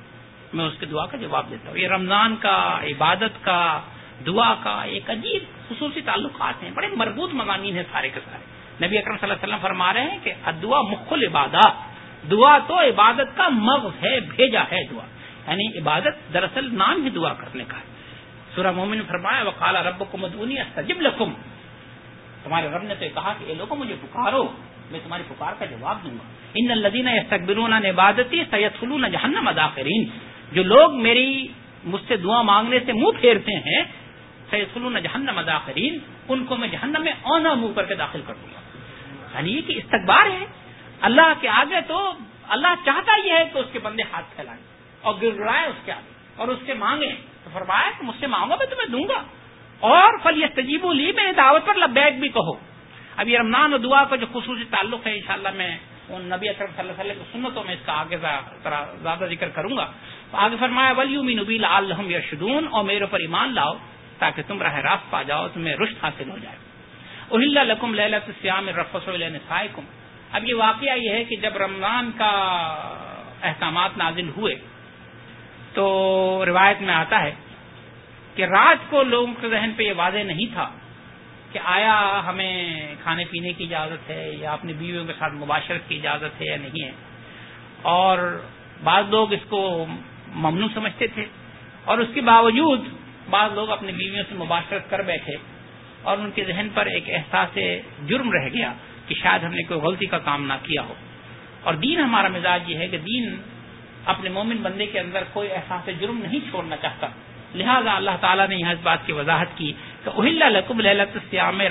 Speaker 1: میں اس کے دعا کا جواب دیتا ہوں. یہ رمضان کا، عبادت کا، دعا کا ایک عجیب خصوصی تعلقات ہیں، بڑے مربوط مضامین ہیں سارے کے سارے. نبی اکرم صلی اللہ علیہ وسلم فرما رہے ہیں کہ الدعاء مخ العبادات، دعا تو عبادت کا مغز ہے، بھیجا ہے دعا. یعنی عبادت دراصل نام ہی دعا کرنے کا ہے. سورہ مومن میں فرمایا وقال ربکم ادعونی استجب لکم، تمہارے رب نے تو کہا کہ اے لوگوں مجھے پکارو، میں تمہاری پکار کا جواب دوں گا. ان الذین یستکبرون عن عبادتی سیدخلون جہنم داخرین، جو لوگ مجھ سے دعا مانگنے سے منہ پھیرتے ہیں، سیدخلون جہنم داخرین، ان کو میں جہنم میں اونا منہ کر کے داخل کر دوں گا. یعنی یہ کہ استکبار ہے اللہ کے آگے. تو اللہ چاہتا یہ ہے کہ اس کے بندے ہاتھ پھیلائیں اور گڑگڑائیں اس کے آگے اور اس سے مانگیں. تو فرمایا کہ مجھ سے مانگو میں تمہیں دوں گا، اور فلیستجیبوا لی، میں دعوت پر لبیک بھی کہو. اب یہ رمضان اور دعا کا جو خصوصی تعلق ہے، انشاءاللہ میں ان نبی اکرم صلی اللہ علیہ وسلم کی سنتوں میں اس کا آگے زیادہ ذکر کروں گا. آگے فرمایا وَلْيُؤْمِنُوا بِي لَعَلَّهُمْ يَرْشُدُونَ، اور میرے اوپر ایمان لاؤ تاکہ تم راہ راست پا جاؤ، تمہیں رشد حاصل ہو جائے. أُحِلَّ لَكُمْ لَيْلَةُ الصِّيَامِ الرَّفَثُ إِلَىٰ نِسَائِكُمْ. اب یہ واقعہ یہ ہے کہ جب رمضان کا احکامات نازل ہوئے تو روایت میں آتا ہے کہ رات کو لوگوں کے ذہن پہ یہ واضح نہیں تھا کہ آیا ہمیں کھانے پینے کی اجازت ہے یا اپنی بیویوں کے ساتھ مباشرت کی اجازت ہے یا نہیں ہے. اور بعض لوگ اس کو ممنوع سمجھتے تھے، اور اس کے باوجود بعض لوگ اپنی بیویوں سے مباشرت کر بیٹھے اور ان کے ذہن پر ایک احساس جرم رہ گیا کہ شاید ہم نے کوئی غلطی کا کام نہ کیا ہو. اور دین ہمارا مزاج یہ ہے کہ دین اپنے مومن بندے کے اندر کوئی احساس جرم نہیں چھوڑنا چاہتا. لہذا اللہ تعالیٰ نے یہاں اس بات کی وضاحت کی کہ احل لکم لیلۃ الصیام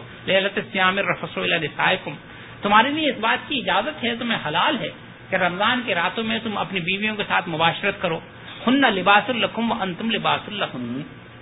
Speaker 1: الرفث الی نسائکم، تمہارے لیے اس بات کی اجازت ہے، تمہیں حلال ہے کہ رمضان کے راتوں میں تم اپنی بیویوں کے ساتھ مباشرت کرو. ہن لباس لکم وانتم لباس لہن،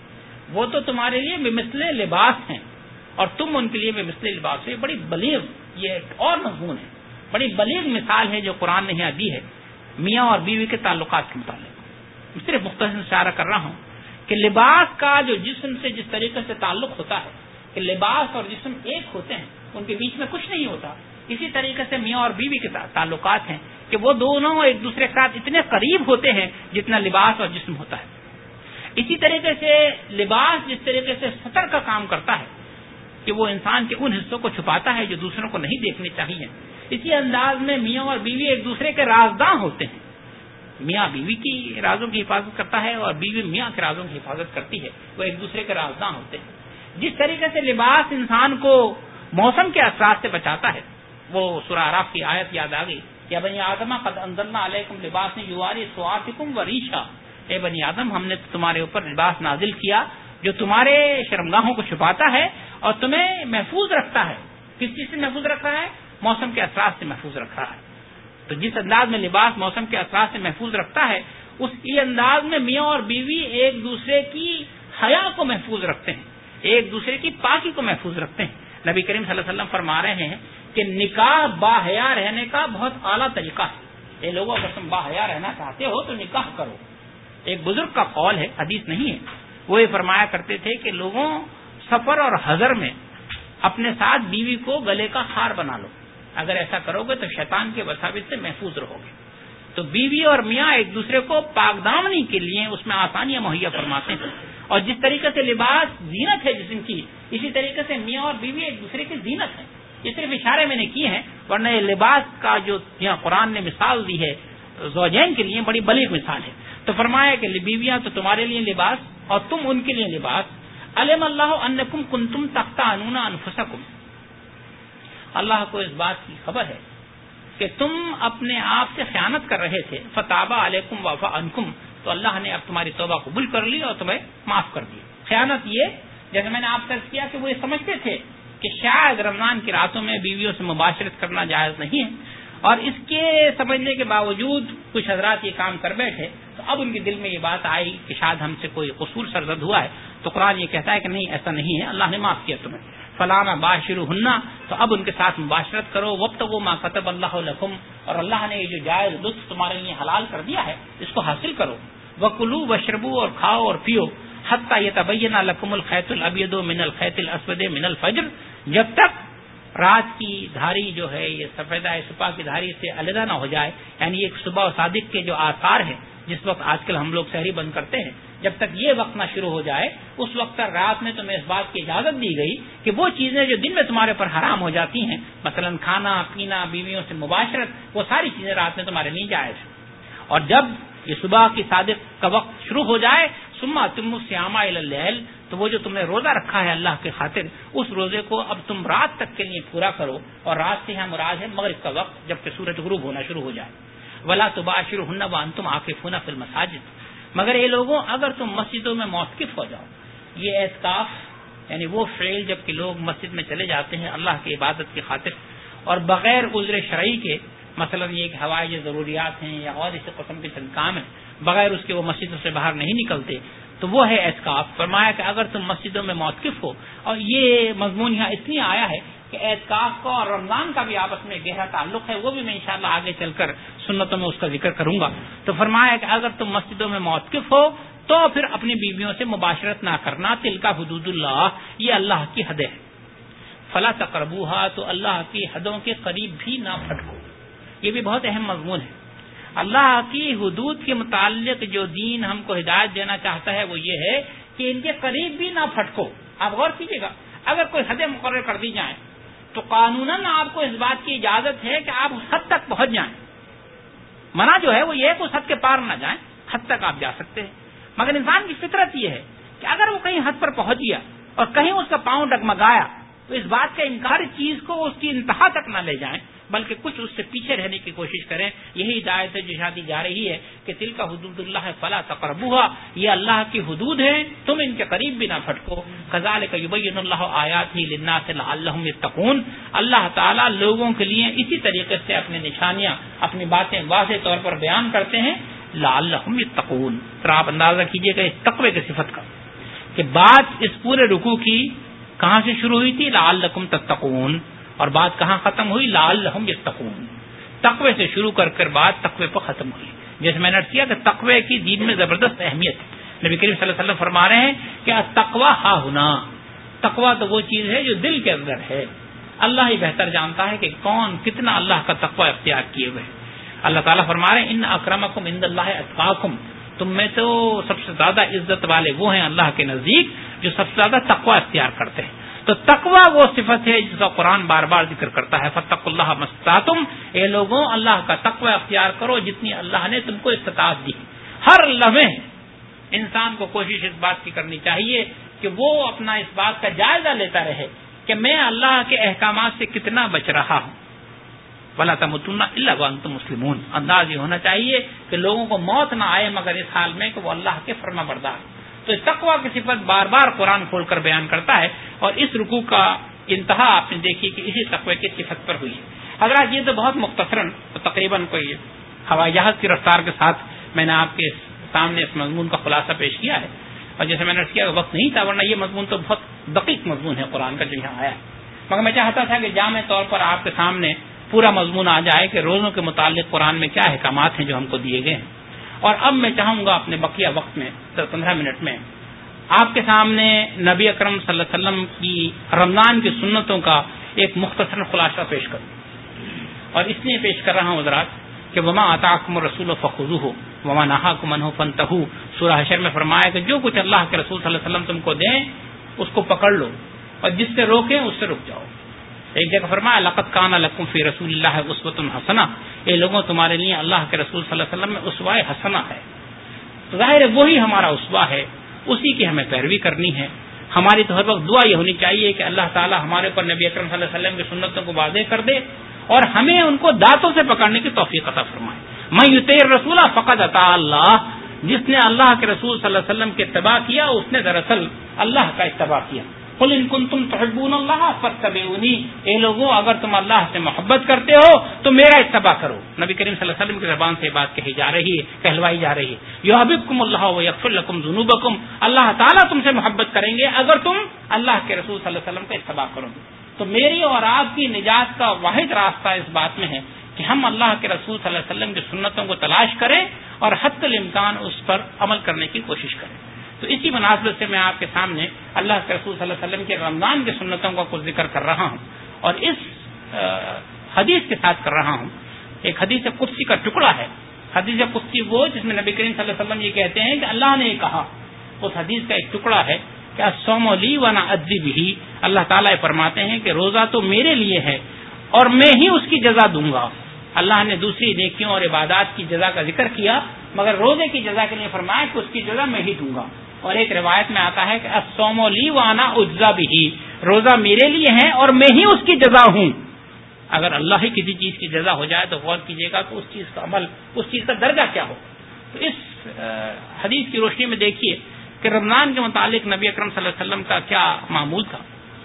Speaker 1: وہ تو تمہارے لیے بمثل لباس ہیں اور تم ان کے لیے بمثل لباس. یہ بڑی بلیغ، یہ ایک اور مضمون ہے، بڑی بلیغ مثال ہے جو قرآن نے یہاں دی ہے میاں اور بیوی کے تعلقات کے متعلق. میں صرف مختصر اشارہ کر رہا ہوں کہ لباس کا جو جسم سے جس طریقے سے تعلق ہوتا ہے کہ لباس اور جسم ایک ہوتے ہیں، ان کے بیچ میں کچھ نہیں ہوتا، اسی طریقے سے میاں اور بیوی کے تعلقات ہیں کہ وہ دونوں ایک دوسرے کے ساتھ اتنے قریب ہوتے ہیں جتنا لباس اور جسم ہوتا ہے. اسی طریقے سے لباس جس طریقے سے ستر کا کام کرتا ہے کہ وہ انسان کے ان حصوں کو چھپاتا ہے جو دوسروں کو نہیں دیکھنے چاہیے، اسی انداز میں میاں اور بیوی ایک دوسرے کے رازداں ہوتے ہیں. میاں بیوی کی رازوں کی حفاظت کرتا ہے اور بیوی میاں کے رازوں کی حفاظت کرتی ہے، وہ ایک دوسرے کے رازداں ہوتے ہیں. جس طریقے سے لباس انسان کو موسم کے اثرات سے بچاتا ہے، وہ سورہ اعراف کی آیت یاد آ گئی، یا بنی آدم قد انزلنا علیکم لباس یواری سوآتکم وریشا، اے بنی آدم ہم نے تمہارے اوپر لباس نازل کیا جو تمہارے شرمگاہوں کو چھپاتا ہے اور تمہیں محفوظ رکھتا ہے. کس چیز سے محفوظ رکھ رہا ہے؟ موسم کے اثرات سے محفوظ رکھ رہا ہے. تو جس انداز میں لباس موسم کے اثرات سے محفوظ رکھتا ہے، اسی انداز میں میاں اور بیوی ایک دوسرے کی حیا کو محفوظ رکھتے ہیں، ایک دوسرے کی پاکی کو محفوظ رکھتے ہیں. نبی کریم صلی اللہ علیہ وسلم فرما رہے ہیں کہ نکاح باحیا رہنے کا بہت اعلیٰ طریقہ ہے. اے لوگوں اگر تم باحیا رہنا چاہتے ہو تو نکاح کرو. ایک بزرگ کا قول ہے، حدیث نہیں ہے، وہ یہ فرمایا کرتے تھے کہ لوگوں سفر اور حضر میں اپنے ساتھ بیوی کو گلے کا ہار بنا لو، اگر ایسا کرو گے تو شیطان کے وساوس سے محفوظ رہو گے. تو بیوی اور میاں ایک دوسرے کو پاک دامنی کے لیے اس میں آسانیاں مہیا فرماتے ہیں. اور جس طریقے سے لباس زینت ہے جسم کی، اسی طریقے سے میاں اور بیوی ایک دوسرے کی زینت ہے. یہ صرف اشارے میں نے کیے ہیں، ورنہ یہ لباس کا جو یہاں قرآن نے مثال دی ہے زوجین کے لیے بڑی بلیغ مثال ہے. تو فرمایا کہ بیویاں تو تمہارے لیے لباس اور تم ان کے لیے لباس. علم اللہ انکم کنتم تختانون انفسکم، اللہ کو اس بات کی خبر ہے کہ تم اپنے آپ سے خیانت کر رہے تھے. فتاب علیکم وعفا عنکم، تو اللہ نے اب تمہاری توبہ قبول کر لی اور تمہیں معاف کر دی. خیانت یہ، جیسے میں نے آپ سے کیا کہ وہ یہ سمجھتے تھے کہ شاید رمضان کی راتوں میں بیویوں سے مباشرت کرنا جائز نہیں ہے، اور اس کے سمجھنے کے باوجود کچھ حضرات یہ کام کر بیٹھے. تو اب ان کے دل میں یہ بات آئی کہ شاید ہم سے کوئی قصور سرزد ہوا ہے. تو قرآن یہ کہتا ہے کہ نہیں، ایسا نہیں ہے، اللہ نے معاف کیا تمہیں. فلانا باشرہن، تو اب ان کے ساتھ مباشرت کرو. وابتغوا ما كتب اللہ لکم، اور اللہ نے یہ جو جائز لطف تمہارے لیے حلال کر دیا ہے اس کو حاصل کرو. وکلوا واشربوا، اور کھاؤ اور پیو. حتی یتبین لکم الخیط الابیض من الخیط الاسود من الفجر، جب تک رات کی دھاری جو ہے یہ سفیدہ صبح کی دھاری سے علیحدہ نہ ہو جائے، یعنی ایک صبح و صادق کے جو آثار ہیں جس وقت آج کل ہم لوگ سحری بند کرتے ہیں، جب تک یہ وقت نہ شروع ہو جائے اس وقت تک رات میں تمہیں اس بات کی اجازت دی گئی کہ وہ چیزیں جو دن میں تمہارے پر حرام ہو جاتی ہیں، مثلا کھانا پینا، بیویوں سے مباشرت، وہ ساری چیزیں رات میں تمہارے لیے جائز ہیں۔ اور جب یہ صبح کی صادق کا وقت شروع ہو جائے، ثم اتموا الصیام الی اللیل، تو وہ جو تم نے روزہ رکھا ہے اللہ کے خاطر، اس روزے کو اب تم رات تک کے لیے پورا کرو، اور رات سے یہاں مراد ہے مغرب کا وقت، جب کہ سورج غروب ہونا شروع ہو جائے۔ ولا تباشرہن وانتم عاکفون فی المساجد، مگر یہ لوگوں اگر تم مسجدوں میں معتکف ہو جاؤ، یہ اعتکاف یعنی وہ فعل جب کہ لوگ مسجد میں چلے جاتے ہیں اللہ کی عبادت کی خاطر اور بغیر عذر شرعی کے، مثلا یہ کہ ہوائی ضروریات ہیں یا اور اسی قسم کے چند کام ہیں، بغیر اس کے وہ مسجدوں سے باہر نہیں نکلتے، تو وہ ہے اعتکاف۔ فرمایا کہ اگر تم مسجدوں میں معتکف ہو، اور یہ مضمون یہاں اس لیے آیا ہے کہ اعتکاف کا اور رمضان کا بھی آپس میں گہرا تعلق ہے، وہ بھی میں انشاءاللہ آگے چل کر سنتوں میں اس کا ذکر کروں گا۔ تو فرمایا کہ اگر تم مسجدوں میں معتکف ہو تو پھر اپنی بیویوں سے مباشرت نہ کرنا، تلک حدود اللہ، یہ اللہ کی حدیں ہیں۔ فلا تقربوها، تو اللہ کی حدوں کے قریب بھی نہ پھٹکو۔ یہ بھی بہت اہم مضمون ہے۔ اللہ کی حدود کے متعلق جو دین ہم کو ہدایت دینا چاہتا ہے وہ یہ ہے کہ ان کے قریب بھی نہ پھٹکو۔ آپ غور کیجیے گا، اگر کوئی حدیں مقرر کر دی جائیں تو قانوناً آپ کو اس بات کی اجازت ہے کہ آپ اس حد تک پہنچ جائیں۔ منع جو ہے وہ یہ ہے کہ اس حد کے پار نہ جائیں، حد تک آپ جا سکتے ہیں، مگر انسان کی فطرت یہ ہے کہ اگر وہ کہیں حد پر پہنچ گیا اور کہیں اس کا پاؤں ڈگمگایا تو اس بات کا انکار چیز کو اس کی انتہا تک نہ لے جائیں، بلکہ کچھ اس سے پیچھے رہنے کی کوشش کریں۔ یہی ہدایت ہے جو شادی جا رہی ہے کہ تلک حدود اللہ فلا تقربوها، یہ اللہ کی حدود ہیں، تم ان کے قریب بھی نہ پھٹکو۔ کذالک یبین اللہ آیاتہ للناس لعلہم یتقون، اللہ تعالیٰ لوگوں کے لیے اسی طریقے سے اپنی نشانیاں، اپنی باتیں واضح طور پر بیان کرتے ہیں، لعلہم یتقون۔ تو آپ اندازہ کیجئے گا اس تقوی کی صفت کا کہ بات اس پورے رکوع کی کہاں سے شروع ہوئی تھی؟ لعلکم تتقون، اور بات کہاں ختم ہوئی؟ لعلہم یتقون۔ تقوی سے شروع کر بات تقوی پر ختم ہوئی۔ جیسے میں نے عرض کیا کہ تقوی کی دین میں زبردست اہمیت ہے۔ نبی کریم صلی اللہ علیہ وسلم فرما رہے ہیں کہ التقوی ہا ہنا، تقوی تو وہ چیز ہے جو دل کے اندر ہے، اللہ ہی بہتر جانتا ہے کہ کون کتنا اللہ کا تقوی اختیار کیے ہوئے۔ اللہ تعالیٰ فرما رہے ہیں ان اکرمکم عند اللہ اتقاکم، تم میں تو سب سے زیادہ عزت والے وہ ہیں اللہ کے نزدیک جو سب سے زیادہ تقوی اختیار کرتے ہیں۔ تو تقوی وہ صفت ہے جس کا قرآن بار بار ذکر کرتا ہے، فاتقوا اللہ ما استطعتم، اے لوگوں اللہ کا تقوی اختیار کرو جتنی اللہ نے تم کو استطاعت دی۔ ہر لمحے انسان کو کوشش اس بات کی کرنی چاہیے کہ وہ اپنا اس بات کا جائزہ لیتا رہے کہ میں اللہ کے احکامات سے کتنا بچ رہا ہوں۔ ولا تموتن الا وانتم مسلمون، انداز یہ ہونا چاہیے کہ لوگوں کو موت نہ آئے مگر اس حال میں کہ وہ اللہ کے فرما بردار۔ تو اس تقوی کی صفت بار بار قرآن کھول کر بیان کرتا ہے، اور اس رکوع کا انتہا آپ نے دیکھی کہ اسی تقوی کی صفت پر ہوئی ہے۔ حضرات یہ تو بہت مختصراً تقریباً کوئی ہوائی جہاز کی رفتار کے ساتھ میں نے آپ کے سامنے اس مضمون کا خلاصہ پیش کیا ہے، اور جیسے میں نے کیا وقت نہیں تھا، ورنہ یہ مضمون تو بہت دقیق مضمون ہے قرآن کا جو یہاں آیا ہے، مگر میں چاہتا تھا کہ جامع طور پر آپ کے سامنے پورا مضمون آ جائے کہ روزوں کے متعلق قرآن میں کیا احکامات ہیں جو ہم کو دیے گئے ہیں۔ اور اب میں چاہوں گا اپنے بقیہ وقت میں 15 منٹ میں آپ کے سامنے نبی اکرم صلی اللہ علیہ وسلم کی رمضان کی سنتوں کا ایک مختصر خلاصہ پیش کروں، اور اس لیے پیش کر رہا ہوں حضرات کہ وما آتاکم الرسول فخذوہ وما نہاکم عنہ فانتہوا، سورہ حشر میں فرمایا کہ جو کچھ اللہ کے رسول صلی اللہ علیہ وسلم تم کو دیں اس کو پکڑ لو، اور جس سے روکیں اس سے رک جاؤ۔ ایک جگہ فرمایا لقد کان لکم فی رسول اللہ اسوۃ حسنہ، اے لوگوں تمہارے لیے اللہ کے رسول صلی اللہ علیہ وسلم میں اسوہ حسنہ ہے۔ تو ظاہر ہے وہی ہمارا اسوہ ہے، اسی کی ہمیں پیروی کرنی ہے۔ ہماری تو ہر وقت دعا یہ ہونی چاہیے کہ اللہ تعالی ہمارے اوپر نبی اکرم صلی اللہ علیہ وسلم کی سنتوں کو واضح کر دے اور ہمیں ان کو دانتوں سے پکڑنے کی توفیق عطا فرمائے۔ من یطیع الرسول فقد اطاع اللہ، جس نے اللہ کے رسول صلی اللہ علیہ وسلم کی اتباع کیا اس نے دراصل اللہ کا اتباع کیا۔ قل ان کنتم تحبون اللہ فاتبعونی، اے لوگوں اگر تم اللہ سے محبت کرتے ہو تو میرا اتباع کرو۔ نبی کریم صلی اللہ علیہ وسلم کی زبان سے یہ بات کہی جا رہی ہے، کہلوائی جا رہی ہے، یحببکم اللہ ویغفر لکم ذنوبکم، اللہ تعالیٰ تم سے محبت کریں گے اگر تم اللہ کے رسول صلی اللہ علیہ وسلم کا اتباع کرو گے۔ تو میری اور آپ کی نجات کا واحد راستہ اس بات میں ہے کہ ہم اللہ کے رسول صلی اللہ علیہ وسلم کی سنتوں کو تلاش کریں اور حتی الامکان اس پر عمل کرنے کی کوشش کریں۔ تو اسی مناسبت سے میں آپ کے سامنے اللہ کے رسول صلی اللہ علیہ وسلم کے رمضان کی سنتوں کا کچھ ذکر کر رہا ہوں، اور اس حدیث کے ساتھ کر رہا ہوں۔ ایک حدیث قدسی کا ٹکڑا ہے، حدیث قدسی وہ جس میں نبی کریم صلی اللہ علیہ وسلم یہ کہتے ہیں کہ اللہ نے یہ کہا، اس حدیث کا ایک ٹکڑا ہے کہ الصوم لی وانا اجزی بہ، اللہ تعالیٰ فرماتے ہیں کہ روزہ تو میرے لیے ہے اور میں ہی اس کی جزا دوں گا۔ اللہ نے دوسری نیکیوں اور عبادات کی جزا کا ذکر کیا، مگر روزے کی جزا کے لیے فرمایا کہ اس کی جزا میں ہی دوں گا۔ اور ایک روایت میں آتا ہے کہ الصوم لی وانا اجزی بہ، روزہ میرے لیے ہے اور میں ہی اس کی جزا ہوں۔ اگر اللہ ہی کسی چیز کی جزا ہو جائے تو غور کیجیے گا کہ اس چیز کا عمل، اس چیز کا درجہ کیا ہو۔ تو اس حدیث کی روشنی میں دیکھیے کہ رمضان کے متعلق نبی اکرم صلی اللہ علیہ وسلم کا کیا معمول تھا۔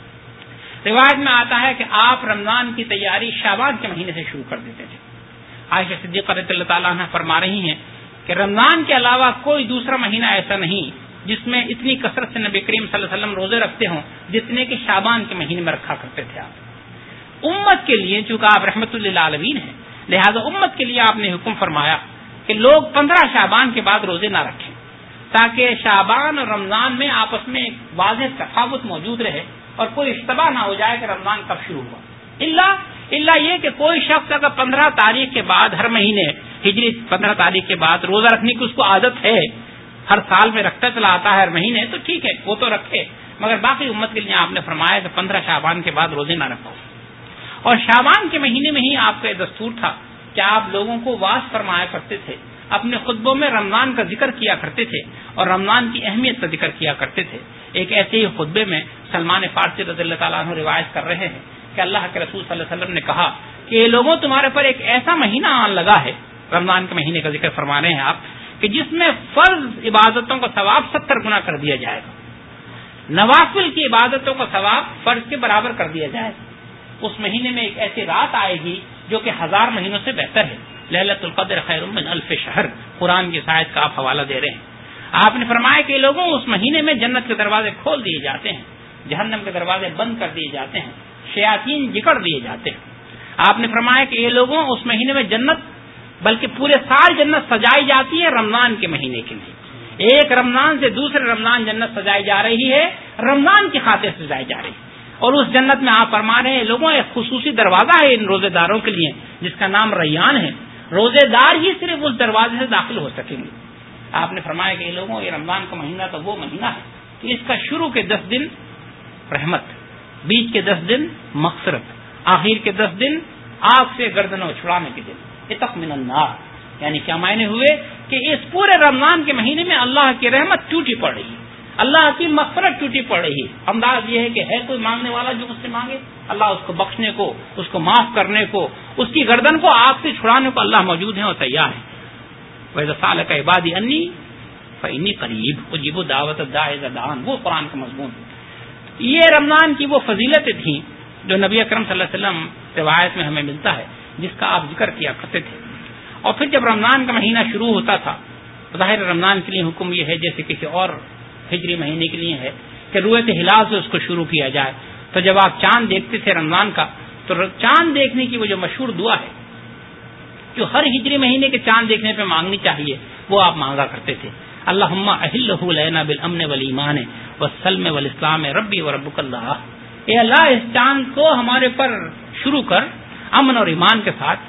Speaker 1: روایت میں آتا ہے کہ آپ رمضان کی تیاری شعبان کے مہینے سے شروع کر دیتے تھے۔ عائشہ صدیقہ رضی اللہ تعالیٰ عنہ فرما رہی ہیں کہ رمضان کے علاوہ کوئی دوسرا مہینہ ایسا نہیں جس میں اتنی کثرت سے نبی کریم صلی اللہ علیہ وسلم روزے رکھتے ہوں جتنے کہ شعبان کے مہینے میں رکھا کرتے تھے آپ۔ امت کے لیے، چونکہ آپ رحمت للعالمین ہیں، لہذا امت کے لیے آپ نے حکم فرمایا کہ لوگ 15 شعبان کے بعد روزے نہ رکھیں، تاکہ شعبان اور رمضان میں آپس میں ایک واضح تفاوت موجود رہے اور کوئی اشتباہ نہ ہو جائے کہ رمضان کب شروع ہوا۔ اللہ یہ کہ کوئی شخص اگر 15 تاریخ کے بعد ہر مہینے ہجری 15 تاریخ کے بعد روزہ رکھنے کی اس کو عادت ہے، ہر سال میں رکھتا چلا آتا ہے ہر مہینے، تو ٹھیک ہے، وہ تو رکھے، مگر باقی امت کے لیے آپ نے فرمایا کہ 15 شعبان کے بعد روزے نہ رکھو۔ اور شعبان کے مہینے میں ہی آپ کا یہ دستور تھا کہ آپ لوگوں کو واعظ فرمایا کرتے تھے، اپنے خطبوں میں رمضان کا ذکر کیا کرتے تھے اور رمضان کی اہمیت کا ذکر کیا کرتے تھے۔ ایک ایسے ہی خطبے میں سلمان فارسی رضی اللہ تعالیٰ عنہ روایت کر رہے ہیں کہ اللہ کے رسول صلی اللہ علیہ وسلم نے کہا کہ یہ لوگوں تمہارے پر ایک ایسا مہینہ آن لگا ہے، رمضان کے مہینے کا ذکر فرما رہے ہیں آپ، کہ جس میں فرض عبادتوں کا ثواب 70 گنا کر دیا جائے گا، نوافل کی عبادتوں کا ثواب فرض کے برابر کر دیا جائے گا۔ اس مہینے میں ایک ایسی رات آئے گی جو کہ 1000 مہینوں سے بہتر ہے، لیلۃ القدر خیر من الف شہر، قرآن کی آیت کا آپ حوالہ دے رہے ہیں۔ آپ نے فرمایا کہ لوگوں اس مہینے میں جنت کے دروازے کھول دیے جاتے ہیں، جہنم کے دروازے بند کر دیے جاتے ہیں، شیاطین جکڑ دیے جاتے ہیں۔ آپ نے فرمایا کہ یہ لوگوں اس مہینے میں جنت، بلکہ پورے سال جنت سجائی جاتی ہے رمضان کے مہینے کے لیے۔ ایک رمضان سے دوسرے رمضان جنت سجائی جا رہی ہے، رمضان کی خاطر سجائی جا رہی ہے۔ اور اس جنت میں آپ فرما رہے ہیں لوگوں ایک خصوصی دروازہ ہے ان روزے داروں کے لیے جس کا نام ریان ہے، روزے دار ہی صرف اس دروازے سے داخل ہو سکیں گے۔ آپ نے فرمایا کہ یہ لوگوں یہ رمضان کا مہینہ تو وہ مہینہ ہے کہ اس کا شروع کے 10 دن رحمت، بیچ کے 10 دن مغفرت، آخر کے 10 دن آگ سے گردنوں چھڑانے کے دن، اتق من النار۔ یعنی کیا معنی ہوئے کہ اس پورے رمضان کے مہینے میں اللہ کی رحمت ٹوٹی پڑ رہی ہے، اللہ کی مغفرت ٹوٹی پڑ رہی ہے۔ انداز یہ ہے کہ ہے کوئی مانگنے والا جو مجھ سے مانگے، اللہ اس کو بخشنے کو، اس کو معاف کرنے کو، اس کی گردن کو آگ سے چھڑانے کو اللہ موجود ہے اور تیار ہے۔ وَإِذَا سَأَلَكَ عِبَادِي عَنِّي فَإِنِّي قَرِيبٌ أُجِيبُ دَعْوَةَ الدَّاعِ إِذَا دَعَانِ، وہ قرآن کا مضمون۔ یہ رمضان کی وہ فضیلتیں تھیں جو نبی اکرم صلی اللہ علیہ وسلم روایت میں ہمیں ملتا ہے، جس کا آپ ذکر کیا کرتے تھے۔ اور پھر جب رمضان کا مہینہ شروع ہوتا تھا، ظاہر رمضان کے لیے حکم یہ ہے جیسے کسی اور ہجری مہینے کے لیے ہے کہ رویت ہلال سے اس کو شروع کیا جائے۔ تو جب آپ چاند دیکھتے تھے رمضان کا، تو چاند دیکھنے کی وہ جو مشہور دعا ہے جو ہر ہجری مہینے کے چاند دیکھنے پہ مانگنی چاہیے، وہ آپ مانگا کرتے تھے۔ اللہم احلہ لینا بالامن والایمان والسلم والاسلام ربی وربک اللہ، اے اللہ اس چاند کو ہمارے پر شروع کر امن اور ایمان کے ساتھ،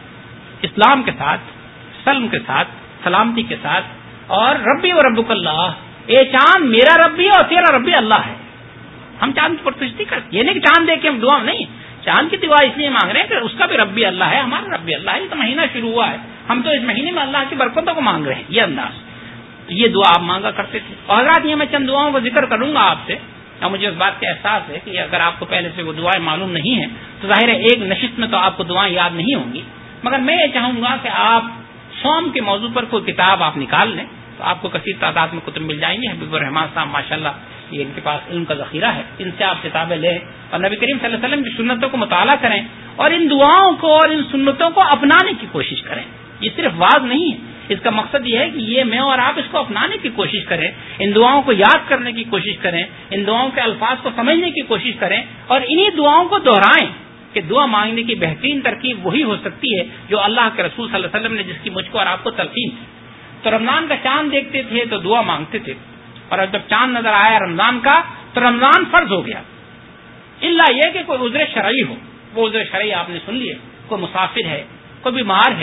Speaker 1: اسلام کے ساتھ، سلم کے ساتھ، سلامتی کے ساتھ، اور ربی وربک اللہ، اے چاند میرا ربی اور تیرا ربی اللہ ہے۔ ہم چاند کی پرستش نہیں کرتے، یہ نہیں کہ چاند دیکھ کے ہم دعا نہیں، چاند کی دعا اس لیے مانگ رہے ہیں کہ اس کا بھی ربی اللہ ہے، ہمارا ربی اللہ ہے۔ یہ تو مہینہ شروع ہوا ہے، ہم تو اس مہینے میں اللہ کی برکتوں کو مانگ رہے ہیں، یہ انداز، یہ دعا آپ مانگا کرتے تھے۔ اور حضرات یہ میں چند دعاؤں کو ذکر کروں گا آپ سے، اور مجھے اس بات کا احساس ہے کہ اگر آپ کو پہلے سے وہ دعائیں معلوم نہیں ہیں تو ظاہر ہے ایک نشست میں تو آپ کو دعائیں یاد نہیں ہوں گی، مگر میں یہ چاہوں گا کہ آپ صوم کے موضوع پر کوئی کتاب آپ نکال لیں تو آپ کو کثیر تعداد میں کتب مل جائیں گے۔ حبیب الرحمان صاحب ماشاءاللہ یہ ان کے پاس علم کا ذخیرہ ہے، ان سے آپ کتابیں لیں اور نبی کریم صلی اللہ علیہ وسلم کی سنتوں کو مطالعہ کریں اور ان دعاؤں کو اور ان سنتوں کو اپنانے کی کوشش کریں۔ یہ صرف واز نہیں ہے، اس کا مقصد یہ ہے کہ یہ میں اور آپ اس کو اپنانے کی کوشش کریں، ان دعاؤں کو یاد کرنے کی کوشش کریں، ان دعاؤں کے الفاظ کو سمجھنے کی کوشش کریں اور انہی دعاؤں کو دہرائیں کہ دعا مانگنے کی بہترین ترکیب وہی ہو سکتی ہے جو اللہ کے رسول صلی اللہ علیہ وسلم نے جس کی مجھ کو اور آپ کو تلقین کی۔ تو رمضان کا چاند دیکھتے تھے تو دعا مانگتے تھے، اور جب چاند نظر آیا رمضان کا تو رمضان فرض ہو گیا، الا یہ کہ کوئی عذر شرعی ہو۔ وہ عذر شرعی آپ نے سن لیے، کوئی مسافر ہے، کوئی بیمار ہے،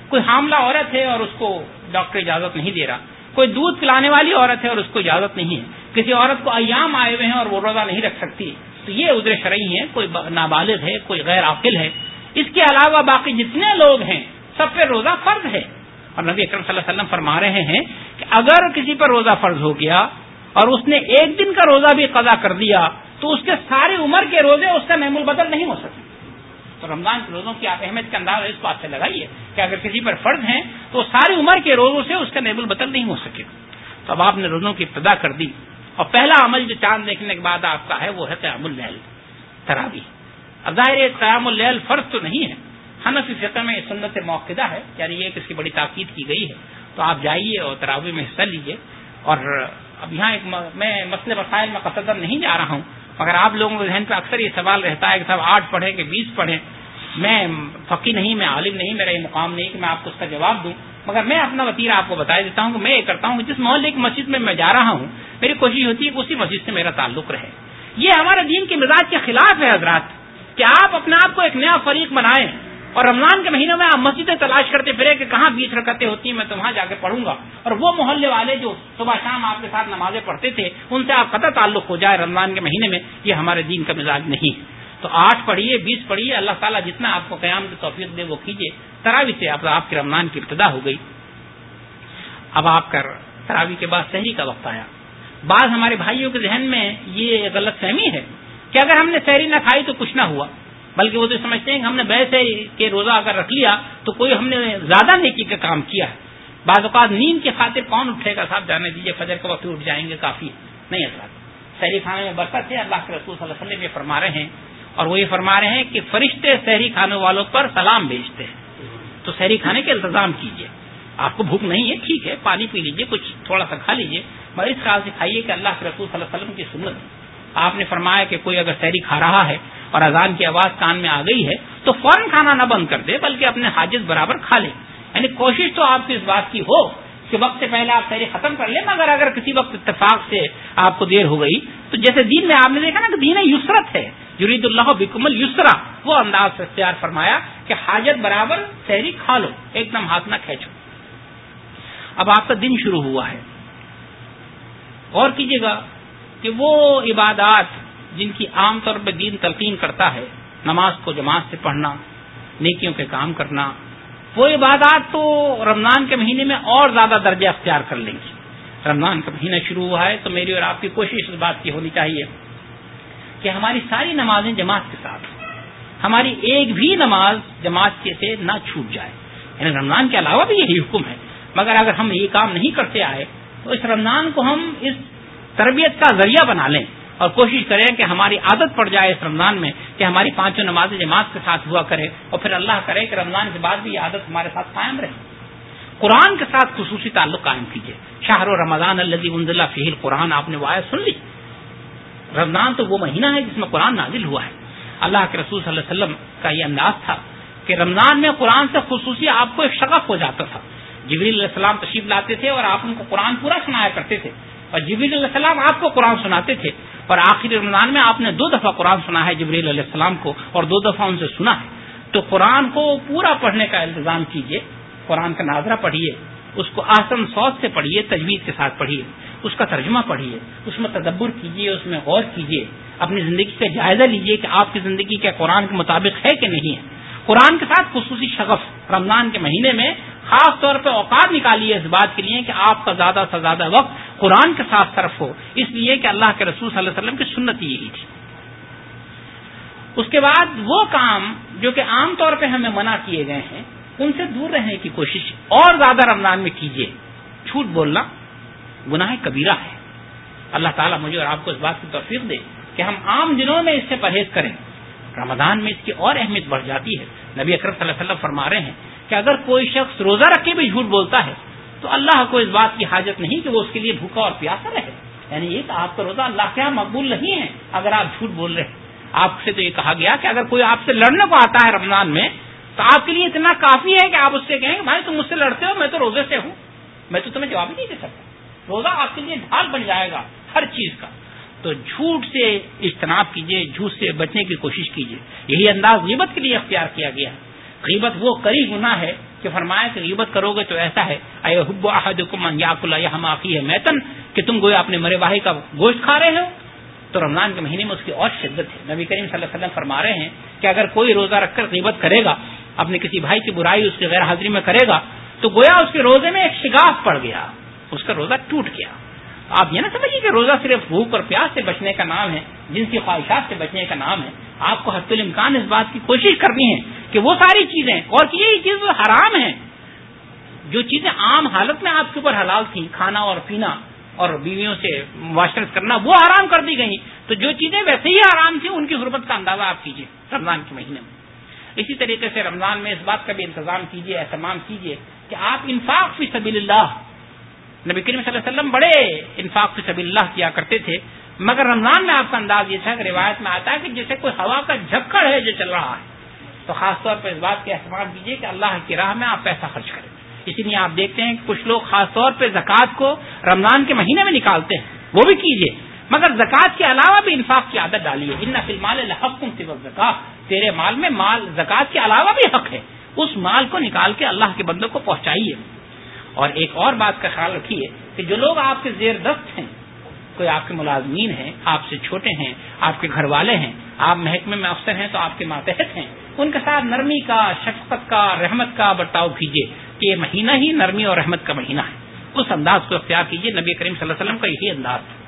Speaker 1: کوئی حاملہ عورت ہے اور اس کو ڈاکٹر اجازت نہیں دے رہا، کوئی دودھ پلانے والی عورت ہے اور اس کو اجازت نہیں ہے، کسی عورت کو ایام آئے ہوئے ہیں اور وہ روزہ نہیں رکھ سکتی، تو یہ عذر شرعی ہے، کوئی نابالغ ہے، کوئی غیر عاقل ہے۔ اس کے علاوہ باقی جتنے لوگ ہیں سب پہ روزہ فرض ہے، اور نبی اکرم صلی اللہ علیہ وسلم فرما رہے ہیں کہ اگر کسی پر روزہ فرض ہو گیا اور اس نے ایک دن کا روزہ بھی قضا کر دیا تو اس کے ساری عمر کے روزے اس کا نعم البدل نہیں ہو سکتے۔ تو رمضان کے روزوں کی آپ اہمیت کا اندازہ اس بات سے لگائیے کہ اگر کسی پر فرض ہیں تو ساری عمر کے روزوں سے اس کا نعم البدل نہیں ہو سکے۔ تو اب آپ نے روزوں کی ابتدا کر دی، اور پہلا عمل جو چاند دیکھنے کے بعد آپ کا ہے وہ ہے قیام اللیل، تراویح۔ اب ظاہر ہے قیام اللیل فرض تو نہیں ہے، حنفی فقہ میں سنت موقدہ ہے، یعنی یہ کہ اس کی بڑی تاکید کی گئی ہے، تو آپ جائیے اور تراویح میں حصہ لیجیے۔ اور اب یہاں میں مسئلے مسائل میں قصدن نہیں جا رہا ہوں، مگر آپ لوگوں کے ذہن پہ اکثر یہ سوال رہتا ہے کہ صاحب 8 پڑھیں کہ 20 پڑھیں۔ میں فقی نہیں، میں عالم نہیں، میرا یہ مقام نہیں کہ میں آپ کو اس کا جواب دوں، مگر میں اپنا وتیرہ آپ کو بتا دیتا ہوں کہ میں یہ کرتا ہوں کہ جس محلے کی مسجد میں جا رہا ہوں میری کوشش ہوتی ہے کہ اسی مسجد سے میرا تعلق رہے۔ یہ ہمارے دین کے مزاج کے خلاف ہے حضرات کہ آپ اپنے آپ کو ایک نیا فریق بنائیں اور رمضان کے مہینوں میں آپ مسجدیں تلاش کرتے پھرے کہ کہاں 20 رکعتیں ہوتی ہیں میں تو وہاں جا کے پڑھوں گا، اور وہ محلے والے جو صبح شام آپ کے ساتھ نمازیں پڑھتے تھے ان سے آپ قطع تعلق ہو جائے رمضان کے مہینے میں۔ یہ ہمارے دین کا مزاج نہیں ہے۔ تو 8 پڑھیے، 20 پڑھیے، اللہ تعالیٰ جتنا آپ کو قیام کی توفیق دے وہ کیجیے۔ تراویح سے آپ کے رمضان کی ابتدا ہو گئی۔ اب آپ کا تراویح کے بعد سحری کا وقت آیا۔ بعض ہمارے بھائیوں کے ذہن میں یہ غلط فہمی ہے کہ اگر ہم نے سحری نہ کھائی تو کچھ نہ ہوا، بلکہ وہ تو سمجھتے ہیں کہ ہم نے بے سحری کے روزہ اگر رکھ لیا تو کوئی ہم نے زیادہ نیکی کا کام کیا ہے۔ بعض اوقات نیند کی خاطر کون اٹھے گا، صاحب جانے دیجیے، فجر کے وقت اٹھ جائیں گے کافی نہیں۔ حضرات سحری کھانے میں برکت ہے، اللہ کے رسول صلی اللہ علیہ وسلم یہ فرما رہے ہیں، اور وہ یہ فرما رہے ہیں کہ فرشتے سحری کھانے والوں پر سلام بھیجتے ہیں، تو سحری کھانے کے انتظام کیجیے۔ آپ کو بھوک نہیں ہے ٹھیک ہے، پانی پی لیجیے، کچھ تھوڑا سا کھا لیجیے، مگر اس خیال سے کھائیے کہ اللہ کے رسول صلی اللہ علیہ وسلم کی سنت۔ آپ نے فرمایا کہ کوئی اگر سحری کھا رہا ہے اور اذان کی آواز کان میں آ گئی ہے تو فوراً کھانا نہ بند کر دے بلکہ اپنے حاجت برابر کھا لے، یعنی کوشش تو آپ کی اس بات کی ہو کہ وقت سے پہلے آپ سحری ختم کر لیں، مگر اگر کسی وقت اتفاق سے آپ کو دیر ہو گئی تو جیسے دین میں آپ نے دیکھا نا کہ دین یسرت ہے، یرید اللہ بکم اليسرا، وہ انداز سے اختیار فرمایا کہ حاجت برابر سحری کھا لو، ایک دم ہاتھ نہ کھینچو۔ اب آپ کا دن شروع ہوا ہے، غور کیجیے گا کہ وہ عبادات جن کی عام طور پہ دین تلقین کرتا ہے، نماز کو جماعت سے پڑھنا، نیکیوں کے کام کرنا، وہ عبادات تو رمضان کے مہینے میں اور زیادہ درجہ اختیار کر لیں گی۔ رمضان کا مہینہ شروع ہوا ہے تو میری اور آپ کی کوشش اس بات کی ہونی چاہیے کہ ہماری ساری نمازیں جماعت کے ساتھ، ہماری ایک بھی نماز جماعت کے سے نہ چھوٹ جائے۔ یعنی رمضان کے علاوہ بھی یہی حکم ہے، مگر اگر ہم یہ کام نہیں کرتے آئے تو اس رمضان کو ہم اس تربیت کا ذریعہ بنا لیں اور کوشش کریں کہ ہماری عادت پڑ جائے اس رمضان میں کہ ہماری 5 نمازیں جماعت کے ساتھ ہوا کرے، اور پھر اللہ کرے کہ رمضان کے بعد بھی یہ عادت ہمارے ساتھ قائم رہے۔ قرآن کے ساتھ خصوصی تعلق قائم کیجیے۔ شہر رمضان الذی انزل فیہ القرآن، آپ نے وہ آیت سن لی۔ رمضان تو وہ مہینہ ہے جس میں قرآن نازل ہوا ہے۔ اللہ کے رسول صلی اللہ علیہ وسلم کا یہ انداز تھا کہ رمضان میں قرآن سے خصوصی آپ کو ایک شغف ہو جاتا تھا۔ جبریل علیہ السلام تشریف لاتے تھے اور آپ ان کو قرآن پورا سنایا کرتے تھے، اور جبریل علیہ السلام آپ کو قرآن سناتے تھے، اور آخری رمضان میں آپ نے 2 دفعہ قرآن سنا ہے جبریل علیہ السلام کو، اور 2 دفعہ ان سے سنا ہے۔ تو قرآن کو پورا پڑھنے کا انتظام کیجیے، قرآن کا ناظرہ پڑھیے، اس کو احسن صوت سے پڑھیے، تجوید کے ساتھ پڑھیے، اس کا ترجمہ پڑھیے، اس میں تدبر کیجیے، اس میں غور کیجیے، اپنی زندگی کا جائزہ لیجیے کہ آپ کی زندگی کیا قرآن کے مطابق ہے کہ نہیں ہے۔ قرآن کے ساتھ خصوصی شغف رمضان کے مہینے میں خاص طور پہ اوقات نکالیے اس بات کے لیے کہ آپ کا زیادہ سے زیادہ وقت قرآن کے ساتھ صرف ہو، اس لیے کہ اللہ کے رسول صلی اللہ علیہ وسلم کی سنت یہی تھی۔ اس کے بعد وہ کام جو کہ عام طور پہ ہمیں منع کیے گئے ہیں ان سے دور رہنے کی کوشش اور زیادہ رمضان میں کیجیے۔ جھوٹ بولنا گناہ کبیرہ ہے، اللہ تعالیٰ مجھے اور آپ کو اس بات کی توفیق دے کہ ہم عام دنوں میں اس سے پرہیز کریں، رمضان میں اس کی اور اہمیت بڑھ جاتی ہے۔ نبی اکرم صلی اللہ علیہ وسلم فرما رہے ہیں کہ اگر کوئی شخص روزہ رکھ کے بھی جھوٹ بولتا ہے تو اللہ کو اس بات کی حاجت نہیں کہ وہ اس کے لیے بھوکا اور پیاسا رہے، یعنی یہ کہ آپ کا روزہ اللہ کے یہاں مقبول نہیں ہے اگر آپ جھوٹ بول رہے ہیں۔ آپ سے تو یہ کہا گیا کہ اگر کوئی آپ سے لڑنے کو آتا ہے رمضان میں تو آپ کے لیے اتنا کافی ہے کہ آپ اس سے کہیں کہ بھائی تم مجھ سے لڑتے ہو، میں تو روزے سے ہوں، میں تو تمہیں جواب ہی نہیں دے سکتا۔ روزہ آپ کے لیے ڈھال بن جائے گا ہر چیز کا۔ تو جھوٹ سے اجتناب کیجیے، جھوٹ سے بچنے کی کوشش کیجیے۔ یہی انداز غیبت کے لیے اختیار کیا گیا ہے۔ غیبت وہ کری گناہ ہے کہ کہ فرمایا کہ غیبت کرو گے تو ایسا ہے ایحب احدکم ان یاکل لحم اخیہ میتن، کہ تم گویا اپنے مرے بھائی کا گوشت کھا رہے ہو. تو رمضان کے مہینے میں اس کی اور شدت ہے. نبی کریم صلی اللہ علیہ وسلم فرما رہے ہیں کہ اگر کوئی روزہ رکھ کر غیبت کرے گا، اپنے کسی بھائی کی برائی اس کی غیر حاضری میں کرے گا، تو گویا اس کے روزے میں ایک شگاف پڑ گیا، اس کا روزہ ٹوٹ گیا. آپ یہ نہ سمجھیے کہ روزہ صرف بھوک اور پیاس سے بچنے کا نام ہے، جنسی خواہشات سے بچنے کا نام ہے. آپ کو حتی الامکان اس بات کی کوشش کرنی ہے کہ وہ ساری چیزیں، اور یہ چیز حرام ہیں، جو چیزیں عام حالت میں آپ کے اوپر حلال تھیں، کھانا اور پینا اور بیویوں سے معاشرت کرنا، وہ حرام کر دی گئی. تو جو چیزیں ویسے ہی حرام تھیں ان کی حرمت کا اندازہ آپ کیجیے رمضان کے مہینے میں. اسی طریقے سے رمضان میں اس بات کا بھی انتظام کیجیے، اہتمام کیجیے کہ آپ انفاق فی سبیل اللہ، نبی کریم صلی اللہ علیہ وسلم بڑے انفاق فی سبیل اللہ کیا کرتے تھے، مگر رمضان میں آپ کا انداز یہ تھا کہ روایت میں آتا ہے کہ جیسے کوئی ہوا کا جھکڑ ہے جو چل رہا ہے. تو خاص طور پر اس بات کا اہتمام کیجیے کہ اللہ کی راہ میں آپ پیسہ خرچ کریں. اسی لیے آپ دیکھتے ہیں کہ کچھ لوگ خاص طور پہ زکوٰۃ کو رمضان کے مہینے میں نکالتے ہیں، وہ بھی کیجیے، مگر زکوٰۃ کے علاوہ بھی انفاق کی عادت ڈالیے. ان فی المال لحق سوی الزکاۃ، تیرے مال میں زکوٰۃ کے علاوہ بھی حق ہے، اس مال کو نکال کے اللہ کے بندوں کو پہنچائیے. اور ایک اور بات کا خیال رکھیے کہ جو لوگ آپ کے زیر دست ہیں، کوئی آپ کے ملازمین ہیں، آپ سے چھوٹے ہیں، آپ کے گھر والے ہیں، آپ محکمے میں افسر ہیں تو آپ کے ماتحت ہیں، ان کے ساتھ نرمی کا، شفقت کا، رحمت کا برتاؤ کیجیے کہ یہ مہینہ ہی نرمی اور رحمت کا مہینہ ہے. اس انداز کو اختیار کیجیے. نبی کریم صلی اللہ علیہ وسلم کا یہی انداز تھا.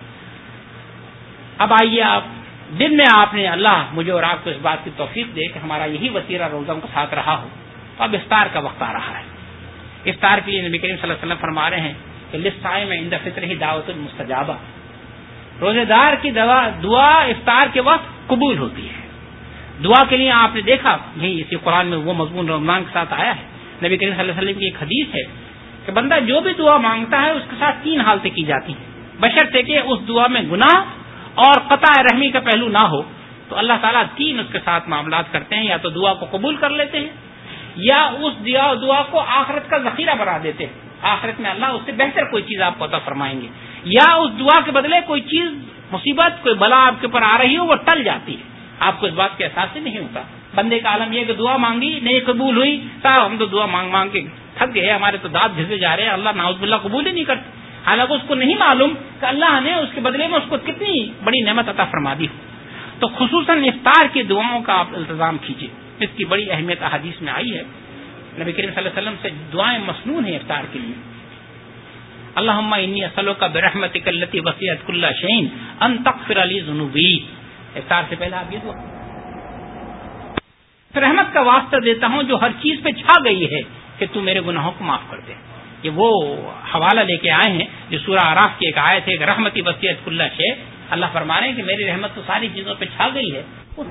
Speaker 1: اب آئیے، آپ دن میں آپ نے اللہ مجھے اور آپ کو اس بات کی توفیق دے کہ ہمارا یہی وسیلہ روزوں کے ساتھ رہا ہو. اب افطار کا وقت آ رہا ہے. افطار کے لیے نبی کریم صلی اللہ علیہ وسلم فرما رہے ہیں کہ للصائم عند فطرہ دعوت المستجابہ، روزے دار کی دعا افطار کے وقت قبول ہوتی ہے. دعا کے لیے آپ نے دیکھا یہی اسی قرآن میں وہ مضمون رمضان کے ساتھ آیا ہے. نبی کریم صلی اللہ علیہ وسلم کی ایک حدیث ہے کہ بندہ جو بھی دعا مانگتا ہے اس کے ساتھ 3 حالتیں کی جاتی ہیں، بشرطے کہ اس دعا میں گناہ اور قطع رحمی کا پہلو نہ ہو. تو اللہ تعالیٰ 3 اس کے ساتھ معاملات کرتے ہیں، یا تو دعا کو قبول کر لیتے ہیں، یا اس دعا کو آخرت کا ذخیرہ بنا دیتے ہیں، آخرت میں اللہ اس سے بہتر کوئی چیز آپ کو عطا فرمائیں گے، یا اس دعا کے بدلے کوئی چیز، مصیبت، کوئی بلا آپ کے اوپر آ رہی ہو وہ ٹل جاتی ہے، آپ کو اس بات کا احساس ہی نہیں ہوتا. بندے کا عالم یہ کہ دعا مانگی نہیں قبول ہوئی، صاحب ہم تو دعا مانگ مانگ کے تھک گئے، ہمارے تو دانت گھسے جا رہے ہیں، اللہ نعوذ باللہ قبول ہی نہیں کرتے. حالانکہ اس کو نہیں معلوم کہ اللہ نے اس کے بدلے میں اس کو کتنی بڑی نعمت عطا فرما دی. تو خصوصاً افطار کی دعاؤں کا آپ التزام کیجیے، اس کی بڑی اہمیت احادیث میں آئی ہے. نبی کریم صلی اللہ علیہ وسلم سے دعائیں مسنون ہیں افطار کے لیے. اللہم انی اسألک برحمتک التی وسعت کل شیء ان تغفر لی ذنوبی. افطار سے پہلے آپ یہ دعا، رحمت کا واسطہ دیتا ہوں جو ہر چیز پہ چھا گئی ہے کہ تو میرے گناہوں کو معاف کر دے. یہ وہ حوالہ لے کے آئے ہیں جو سورہ اعراف کی ایک آیت ہے کہ رحمتی وسعت کل شیء. اللہ فرما رہے ہیں کہ میری رحمت تو ساری چیزوں پہ چھا گئی ہے، اس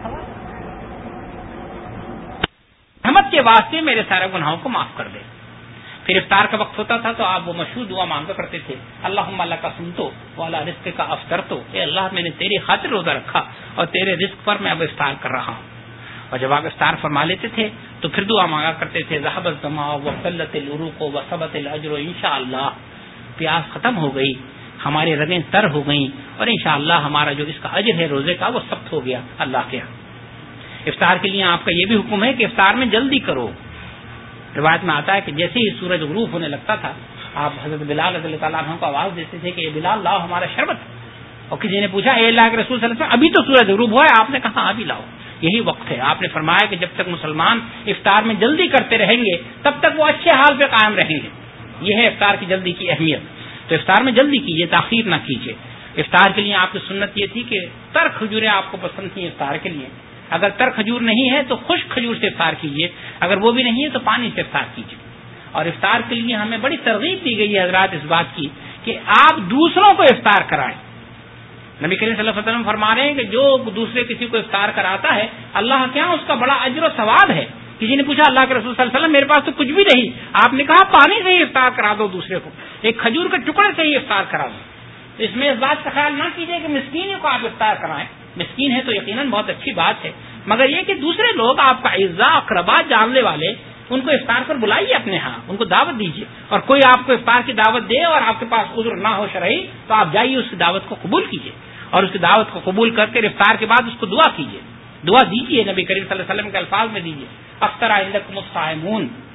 Speaker 1: رحمت کے واسطے میرے سارے گناہوں کو معاف کر دے. پھر افطار کا وقت ہوتا تھا تو آپ وہ مشہور دعا مانگا کرتے تھے، اللہم لک صمت وعلی رزقک افطرت، اے اللہ میں نے تیری خاطر روزہ رکھا اور تیرے رزق پر میں اب افطار کر رہا ہوں. اور جب آپ افطار فرما لیتے تھے تو پھر دعا مانگا کرتے تھے، ذهب الظمأ وقلت العروق وثبت الاجر انشاءاللہ، پیاس ختم ہو گئی، ہماری رگیں تر ہو گئیں، اور انشاءاللہ ہمارا جو اس کا اجر ہے روزے کا وہ ثبت ہو گیا اللہ کے ہاں. افطار کے لیے آپ کا یہ بھی حکم ہے کہ افطار میں جلدی کرو. روایت میں آتا ہے کہ جیسے ہی سورج غروب ہونے لگتا تھا آپ حضرت بلال رضی اللہ تعالیٰ عنہ کو آواز دیتے تھے کہ اے بلال لاؤ ہمارا شربت. اور کسی نے پوچھا اے اللہ کے رسول صلی اللہ علیہ وسلم ابھی تو سورج غروب ہوا ہے، آپ نے کہا ابھی لاؤ، یہی وقت ہے. آپ نے فرمایا کہ جب تک مسلمان افطار میں جلدی کرتے رہیں گے تب تک وہ اچھے حال پہ قائم رہیں گے. یہ ہے افطار کی جلدی کی اہمیت. تو افطار میں جلدی کیجیے، تاخیر نہ کیجیے. افطار کے لیے آپ کی سنت یہ تھی کہ تر کھجوریں آپ کو پسند تھیں افطار کے لیے. اگر تر کھجور نہیں ہے تو خشک کھجور سے افطار کیجیے، اگر وہ بھی نہیں ہے تو پانی سے افطار کیجیے. اور افطار کے لیے ہمیں بڑی ترغیب دی گئی ہے حضرات اس بات کی کہ آپ دوسروں کو افطار کرائیں. نبی کریم صلی اللہ علیہ وسلم فرما رہے ہیں کہ جو دوسرے کسی کو افطار کراتا ہے اللہ کے یہاں اس کا بڑا اجر و ثواب ہے. کسی نے پوچھا اللہ کے رسول صلی اللہ علیہ وسلم میرے پاس تو کچھ بھی نہیں، آپ نے کہا پانی سے ہی افطار کرا دو، دوسرے کو ایک کھجور کے ٹکڑے سے ہی افطار کرا دو. اس میں اس بات کا خیال نہ کیجیے کہ مسکین کو آپ افطار کرائیں، مسکین ہے تو یقیناً بہت اچھی بات ہے، مگر یہ کہ دوسرے لوگ آپ کا اعزاء اقربا جاننے والے ان کو افطار پر بلائیے اپنے ہاں، ان کو دعوت دیجیے. اور کوئی آپ کو افطار کی دعوت دے اور آپ کے پاس عذر نہ ہو شرعی تو آپ جائیے اس کی دعوت کو قبول کیجیے، اور اس کی دعوت کو قبول کر کے افطار کے بعد اس کو دعا کیجیے، دعا دیجیے. نبی کریم صلی اللہ علیہ وسلم کے الفاظ میں دیجیے، افطر عندکم الصائمون،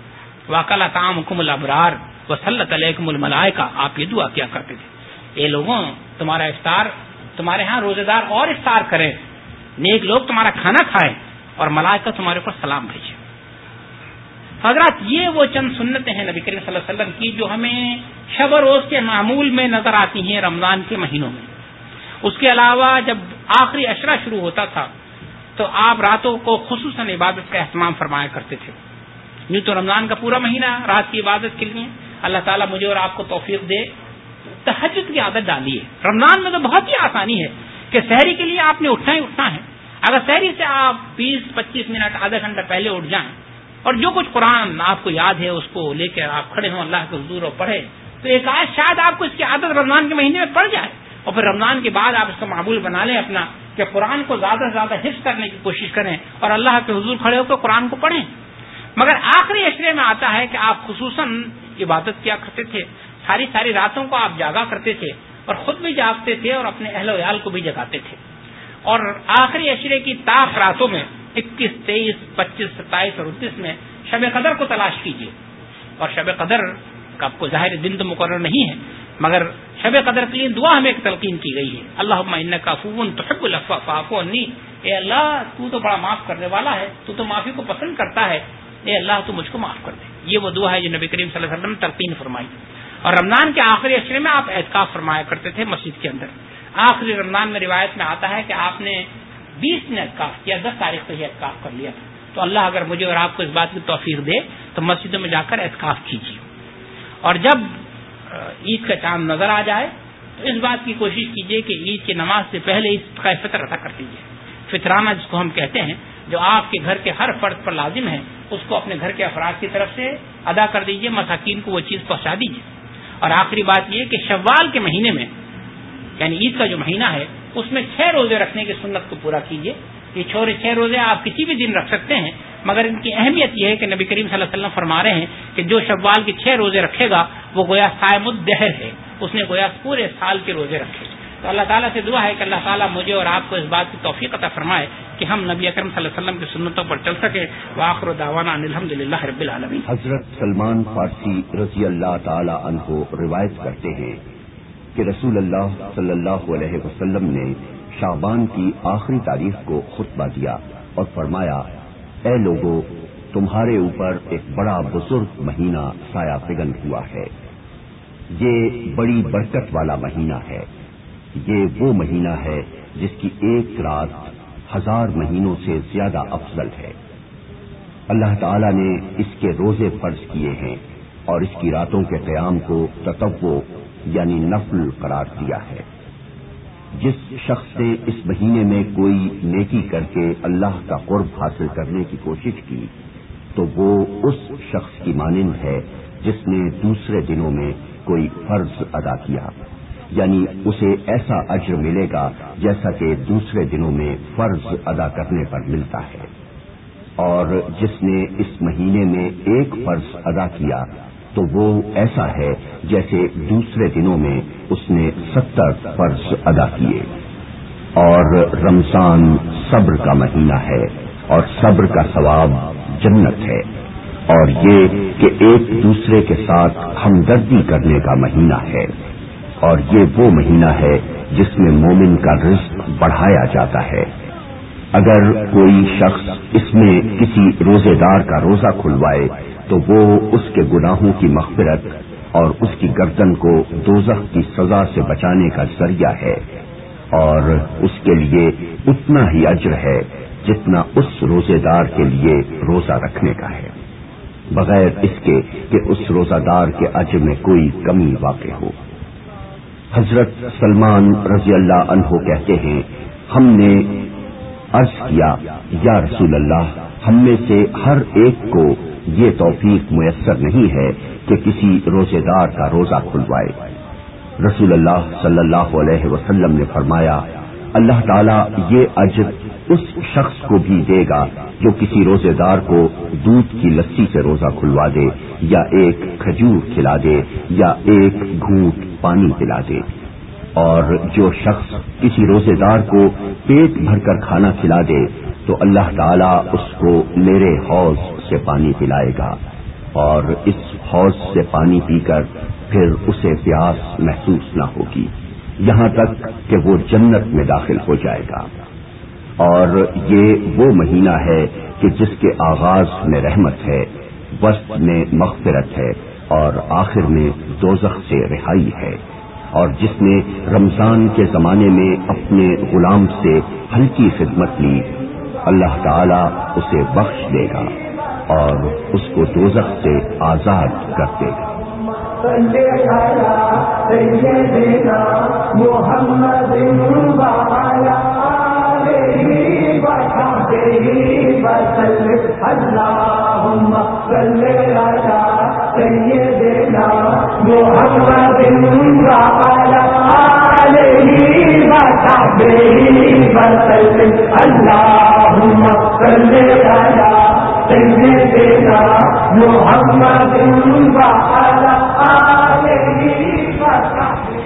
Speaker 1: وَأَكَلَ طَعَامَكُمُ الْأَبْرَارُ وَصَلَّتْ عَلَيْكُمُ الْمَلَائِكَةُ، آپ یہ دعا کیا کرتے تھے، اے لوگوں تمہارا افطار، تمہارے ہاں روزے دار اور افطار کریں، نیک لوگ تمہارا کھانا کھائیں اور ملائکہ تمہارے اوپر سلام بھیجیں۔ حضرات یہ وہ چند سنتیں ہیں نبی کریم صلی اللہ علیہ وسلم کی جو ہمیں شب و روز کے معمول میں نظر آتی ہیں رمضان کے مہینوں میں۔ اس کے علاوہ جب آخری عشرہ شروع ہوتا تھا تو آپ راتوں کو خصوصاً عبادت کا اہتمام فرمایا کرتے تھے۔ یوں تو رمضان کا پورا مہینہ رات کی عبادت کے لیے، اللہ تعالیٰ مجھے اور آپ کو توفیق دے۔ تہجد کی عادت ڈالیے۔ رمضان میں تو بہت ہی آسانی ہے کہ سحری کے لیے آپ نے اٹھنا ہی اٹھنا ہے۔ اگر سحری سے آپ 20-25 منٹ آدھا گھنٹہ پہلے اٹھ جائیں اور جو کچھ قرآن آپ کو یاد ہے اس کو لے کر آپ کھڑے ہوں اللہ کے حضور اور پڑھیں، تو ایک آیت شاید آپ کو اس کی عادت رمضان کے مہینے میں پڑ جائے، اور پھر رمضان کے بعد آپ اس کو معمول بنا لیں اپنا کہ قرآن کو زیادہ سے زیادہ حفظ کرنے کی کوشش کریں اور اللہ کے حضور کھڑے ہو کر قرآن کو پڑھیں۔ مگر آخری عشرے میں آتا ہے کہ آپ خصوصاً عبادت کیا کرتے تھے، ساری راتوں کو آپ جاگا کرتے تھے اور خود بھی جاگتے تھے اور اپنے اہل و عیال کو بھی جگاتے تھے۔ اور آخری عشرے کی طاق راتوں میں 21، 23، 25، 27 اور 29 میں شب قدر کو تلاش کیجیے۔ اور شب قدر کا آپ کو ظاہر دن تو مقرر نہیں ہے، مگر شب قدر کے لیے دعا ہمیں ایک تلقین کی گئی ہے، اللہم انک عفو تحب العفو فاعف عنی، اے اللہ تو تو بڑا معاف کرنے والا ہے، تو تو معافی کو پسند کرتا ہے، اے اللہ تو مجھ کو معاف کر دے۔ یہ وہ دعا ہے جو نبی کریم صلی اللہ علیہ وسلم نے تلقین فرمائی۔ اور رمضان کے آخری عشرے میں آپ اعتکاف فرمایا کرتے تھے مسجد کے اندر۔ آخری رمضان میں روایت میں آتا ہے کہ آپ نے 20 میں اعتکاف کیا، 10 تاریخ سے ہی اعتکاف کر لیا تھا۔ تو اللہ اگر مجھے اور آپ کو اس بات کی توفیق دے تو مسجدوں میں جا کر اعتکاف کیجیے، اور جب عید کا چاند نظر آ جائے تو اس بات کی کوشش کیجیے کہ عید کی نماز سے پہلے عید کا فطر ادا کر دیجیے۔ فطرانہ جس کو ہم کہتے ہیں، جو آپ کے گھر کے ہر فرد پر لازم ہے، اس کو اپنے گھر کے افراد کی طرف سے ادا کر دیجیے، مساکین کو وہ چیز پہنچا دیجیے۔ اور آخری بات یہ کہ شوال کے مہینے میں یعنی عید کا جو مہینہ ہے اس میں 6 روزے رکھنے کی سنت کو پورا کیجیے۔ یہ 6 روزے آپ کسی بھی دن رکھ سکتے ہیں، مگر ان کی اہمیت یہ ہے کہ نبی کریم صلی اللہ علیہ وسلم فرما رہے ہیں کہ جو شوال کے 6 روزے رکھے گا وہ گویا صائم الدہر ہے، اس نے گویا پورے سال کے روزے رکھے۔ تو اللہ تعالیٰ سے دعا ہے کہ اللہ تعالیٰ مجھے اور آپ کو اس بات کی توفیق عطا فرمائے کہ ہم نبی اکرم صلی اللہ علیہ وسلم کی سنتوں پر چل سکیں۔ وآخر دعوانا ان الحمدللہ رب العالمین۔
Speaker 2: حضرت سلمان فارسی رضی اللہ تعالی عنہ روایت کرتے ہیں کہ رسول اللہ صلی اللہ علیہ وسلم نے شعبان کی آخری تاریخ کو خطبہ دیا اور فرمایا، اے لوگو، تمہارے اوپر ایک بڑا بزرگ مہینہ سایہ فگن ہوا ہے، یہ بڑی برکت والا مہینہ ہے، یہ وہ مہینہ ہے جس کی ایک رات 1000 مہینوں سے زیادہ افضل ہے۔ اللہ تعالی نے اس کے روزے فرض کیے ہیں اور اس کی راتوں کے قیام کو تطوع یعنی نفل قرار دیا ہے۔ جس شخص نے اس مہینے میں کوئی نیکی کر کے اللہ کا قرب حاصل کرنے کی کوشش کی تو وہ اس شخص کی مانند ہے جس نے دوسرے دنوں میں کوئی فرض ادا کیا، یعنی اسے ایسا اجر ملے گا جیسا کہ دوسرے دنوں میں فرض ادا کرنے پر ملتا ہے۔ اور جس نے اس مہینے میں ایک فرض ادا کیا تو وہ ایسا ہے جیسے دوسرے دنوں میں اس نے 70 فرض ادا کیے۔ اور رمضان صبر کا مہینہ ہے اور صبر کا ثواب جنت ہے، اور یہ کہ ایک دوسرے کے ساتھ ہمدردی کرنے کا مہینہ ہے، اور یہ وہ مہینہ ہے جس میں مومن کا رزق بڑھایا جاتا ہے۔ اگر کوئی شخص اس میں کسی روزے دار کا روزہ کھلوائے تو وہ اس کے گناہوں کی مغفرت اور اس کی گردن کو دوزخ کی سزا سے بچانے کا ذریعہ ہے، اور اس کے لیے اتنا ہی اجر ہے جتنا اس روزے دار کے لیے روزہ رکھنے کا ہے، بغیر اس کے کہ اس روزہ دار کے اجر میں کوئی کمی واقع ہو۔ حضرت سلمان رضی اللہ عنہ کہتے ہیں، ہم نے عرض کیا، یا رسول اللہ، ہم میں سے ہر ایک کو یہ توفیق میسر نہیں ہے کہ کسی روزے دار کا روزہ کھلوائے۔ رسول اللہ صلی اللہ علیہ وسلم نے فرمایا، اللہ تعالیٰ یہ اجر اس شخص کو بھی دے گا جو کسی روزے دار کو دودھ کی لسی سے روزہ کھلوا دے، یا ایک کھجور کھلا دے، یا ایک گھونٹ پانی پلا دے۔ اور جو شخص کسی روزے دار کو پیٹ بھر کر کھانا کھلا دے تو اللہ تعالیٰ اس کو میرے حوض سے پانی پلائے گا۔ اور اس حوض سے پانی پی کر پھر اسے پیاس محسوس نہ ہوگی یہاں تک کہ وہ جنت میں داخل ہو جائے گا۔ اور یہ وہ مہینہ ہے کہ جس کے آغاز میں رحمت ہے، وسط میں مغفرت ہے اور آخر میں دوزخ سے رہائی ہے، اور جس نے رمضان کے زمانے میں اپنے غلام سے ہلکی خدمت لی اللہ تعالی اسے بخش دے گا اور اس کو دوزخ سے آزاد کر دے گا۔
Speaker 3: اللهم صل على سيدنا محمد وعلى آله وصحبه وسلم اللهم صل على سيدنا محمد وعلى آله وصحبه۔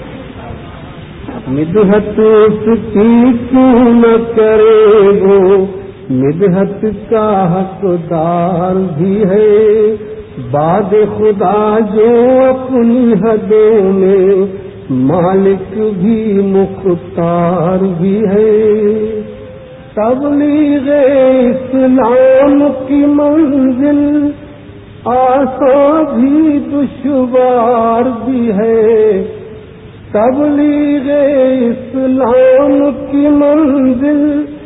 Speaker 4: مدحت اس کی کیوں نہ کرے وہ، مدحت کا حقدار بھی ہے، بعد خدا جو اپنی حدوں میں مالک بھی مختار بھی ہے۔ تبلیغ اسلام کی منزل آسان بھی دشوار بھی ہے، تبلیغ اسلام کی منزل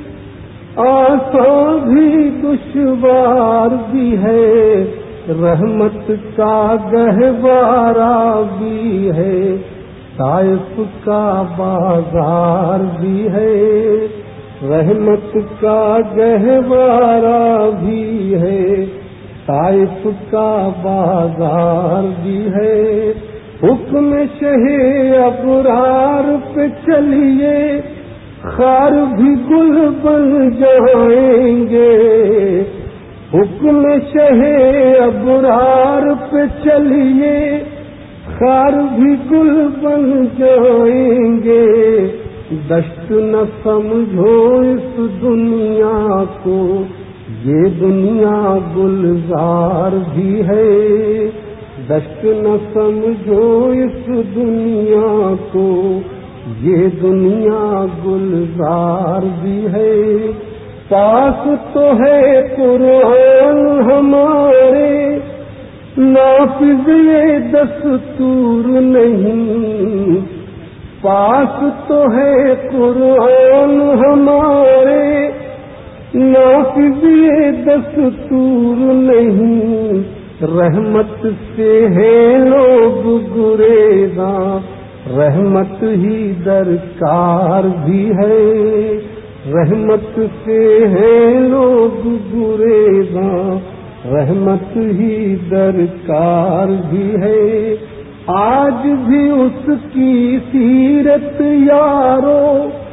Speaker 4: آسان بھی دشوار بھی ہے، رحمت کا گہوارہ بھی ہے، طائف کا بازار بھی ہے، رحمت کا گہوارہ بھی ہے، طائف کا بازار بھی ہے۔ حکم شہ ابرار پہ چلیے خار بھی گل بن جائیں گے، حکم شہ ابرار پہ چلیے خار بھی گل بن جائیں گے۔ دشت نہ سمجھو اس دنیا کو، یہ دنیا گلزار بھی ہے، دشت نہ سمجھو اس دنیا کو، یہ دنیا گلزار بھی ہے۔ پاس تو ہے قرآن ہمارے، نافذ یہ دستور نہیں، پاس تو ہے قرآن ہمارے، نافذ یہ دستور نہیں، رحمت سے ہے لوگ گریزاں، رحمت ہی درکار بھی ہے، رحمت سے ہے لوگ گریزاں، رحمت ہی درکار بھی ہے۔ آج بھی اس کی سیرت یارو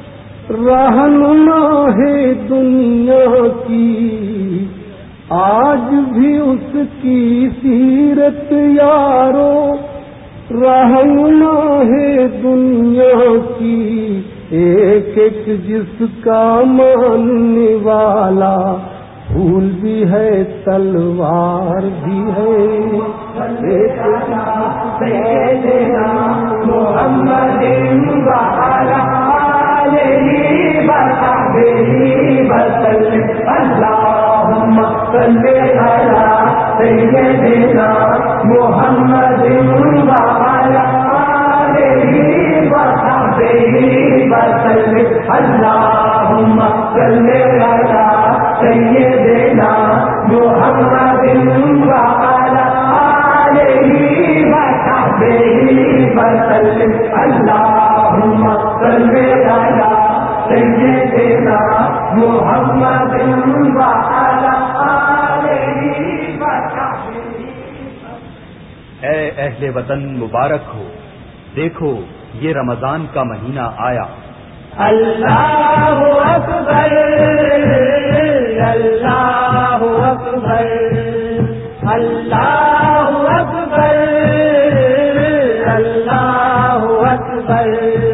Speaker 4: رہنما ہے دنیا کی، آج بھی اس کی سیرت یارو رہنما ہے دنیا کی، ایک ایک جس کا ماننے والا پھول بھی ہے تلوار بھی ہے۔
Speaker 3: محمد وعلى آله وصحبه وسلم اللهم صل على سيدنا محمد وعلى آله وصحبه وسلم اللهم صل على سيدنا محمد وعلى آله وصحبه وسلم اللهم صل على سيدنا محمد وعلى آله وصحبه۔
Speaker 5: اے اہل وطن مبارک ہو، دیکھو یہ رمضان کا مہینہ آیا۔
Speaker 3: اللہ اکبر اللہ اکبر اللہ اکبر اللہ اکبر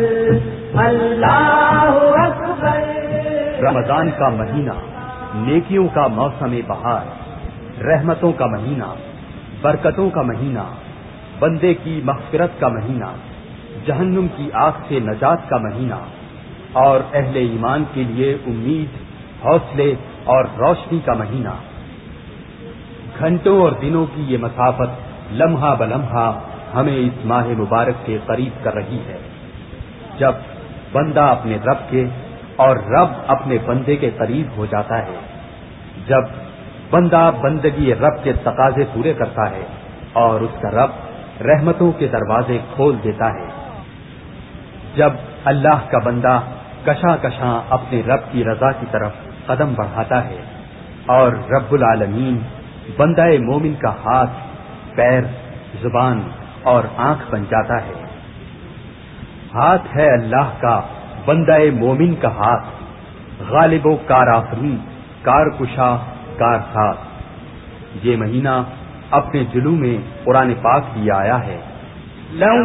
Speaker 3: اللہ اکبر۔
Speaker 5: رمضان کا مہینہ نیکیوں کا موسم بہار، رحمتوں کا مہینہ، برکتوں کا مہینہ، بندے کی مغفرت کا مہینہ، جہنم کی آگ سے نجات کا مہینہ، اور اہل ایمان کے لیے امید، حوصلے اور روشنی کا مہینہ۔ گھنٹوں اور دنوں کی یہ مسافت لمحہ بلمحہ ہمیں اس ماہ مبارک کے قریب کر رہی ہے، جب بندہ اپنے رب کے اور رب اپنے بندے کے قریب ہو جاتا ہے، جب بندہ بندگی رب کے تقاضے پورے کرتا ہے اور اس کا رب رحمتوں کے دروازے کھول دیتا ہے، جب اللہ کا بندہ کشاں کشاں اپنے رب کی رضا کی طرف قدم بڑھاتا ہے اور رب العالمین بندہ مومن کا ہاتھ، پیر، زبان اور آنکھ بن جاتا ہے۔ ہاتھ ہے اللہ کا بندہ مومن کا ہاتھ، غالب و کار آفرین، کار کشا، کار ساز۔ یہ مہینہ اپنے جلو میں قرآن پاک بھی آیا ہے۔
Speaker 4: لو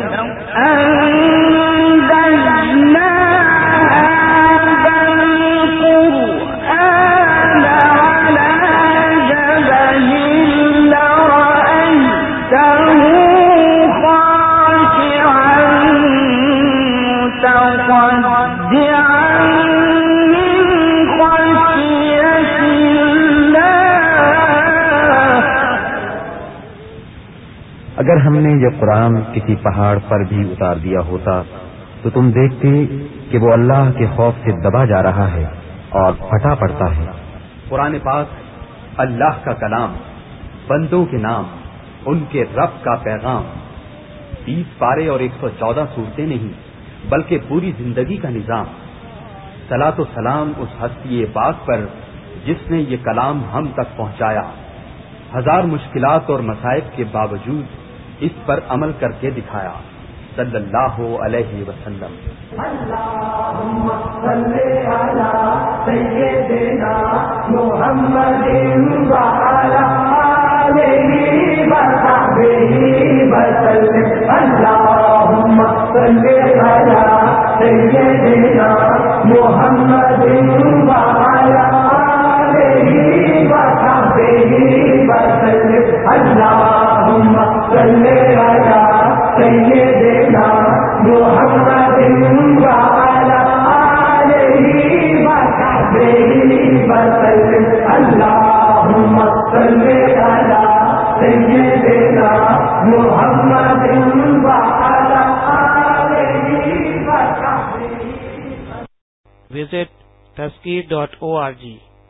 Speaker 4: أنزلنا هذا القرآن على جبل لرأيته خاشعا متصدعا من خشية الله۔
Speaker 6: اگر ہم نے یہ قرآن کسی پہاڑ پر بھی اتار دیا ہوتا تو تم دیکھتے کہ وہ اللہ کے خوف سے دبا جا رہا ہے اور پھٹا پڑتا ہے۔
Speaker 5: قرآن پاک اللہ کا کلام، بندوں کے نام، ان کے رب کا پیغام، 20 پارے اور 114 صورتیں نہیں بلکہ پوری زندگی کا نظام۔ صلاۃ و سلام اس ہستی پاک پر جس نے یہ کلام ہم تک پہنچایا، ہزار مشکلات اور مصائب کے باوجود اس پر عمل کر کے دکھایا، صلی اللہ علیہ وسلم۔
Speaker 3: اللهم صل على سيدنا محمد وعلى آله وصحبه وسلم۔ اللهم صل على سيدنا محمد وعلى آله وصحبه وسلم۔ اللهم صل على سيدنا محمد وعلى آله وصحبه وسلم۔ اللهم صل على سيدنا محمد وعلى آله وصحبه۔
Speaker 1: Visit Tazkir.org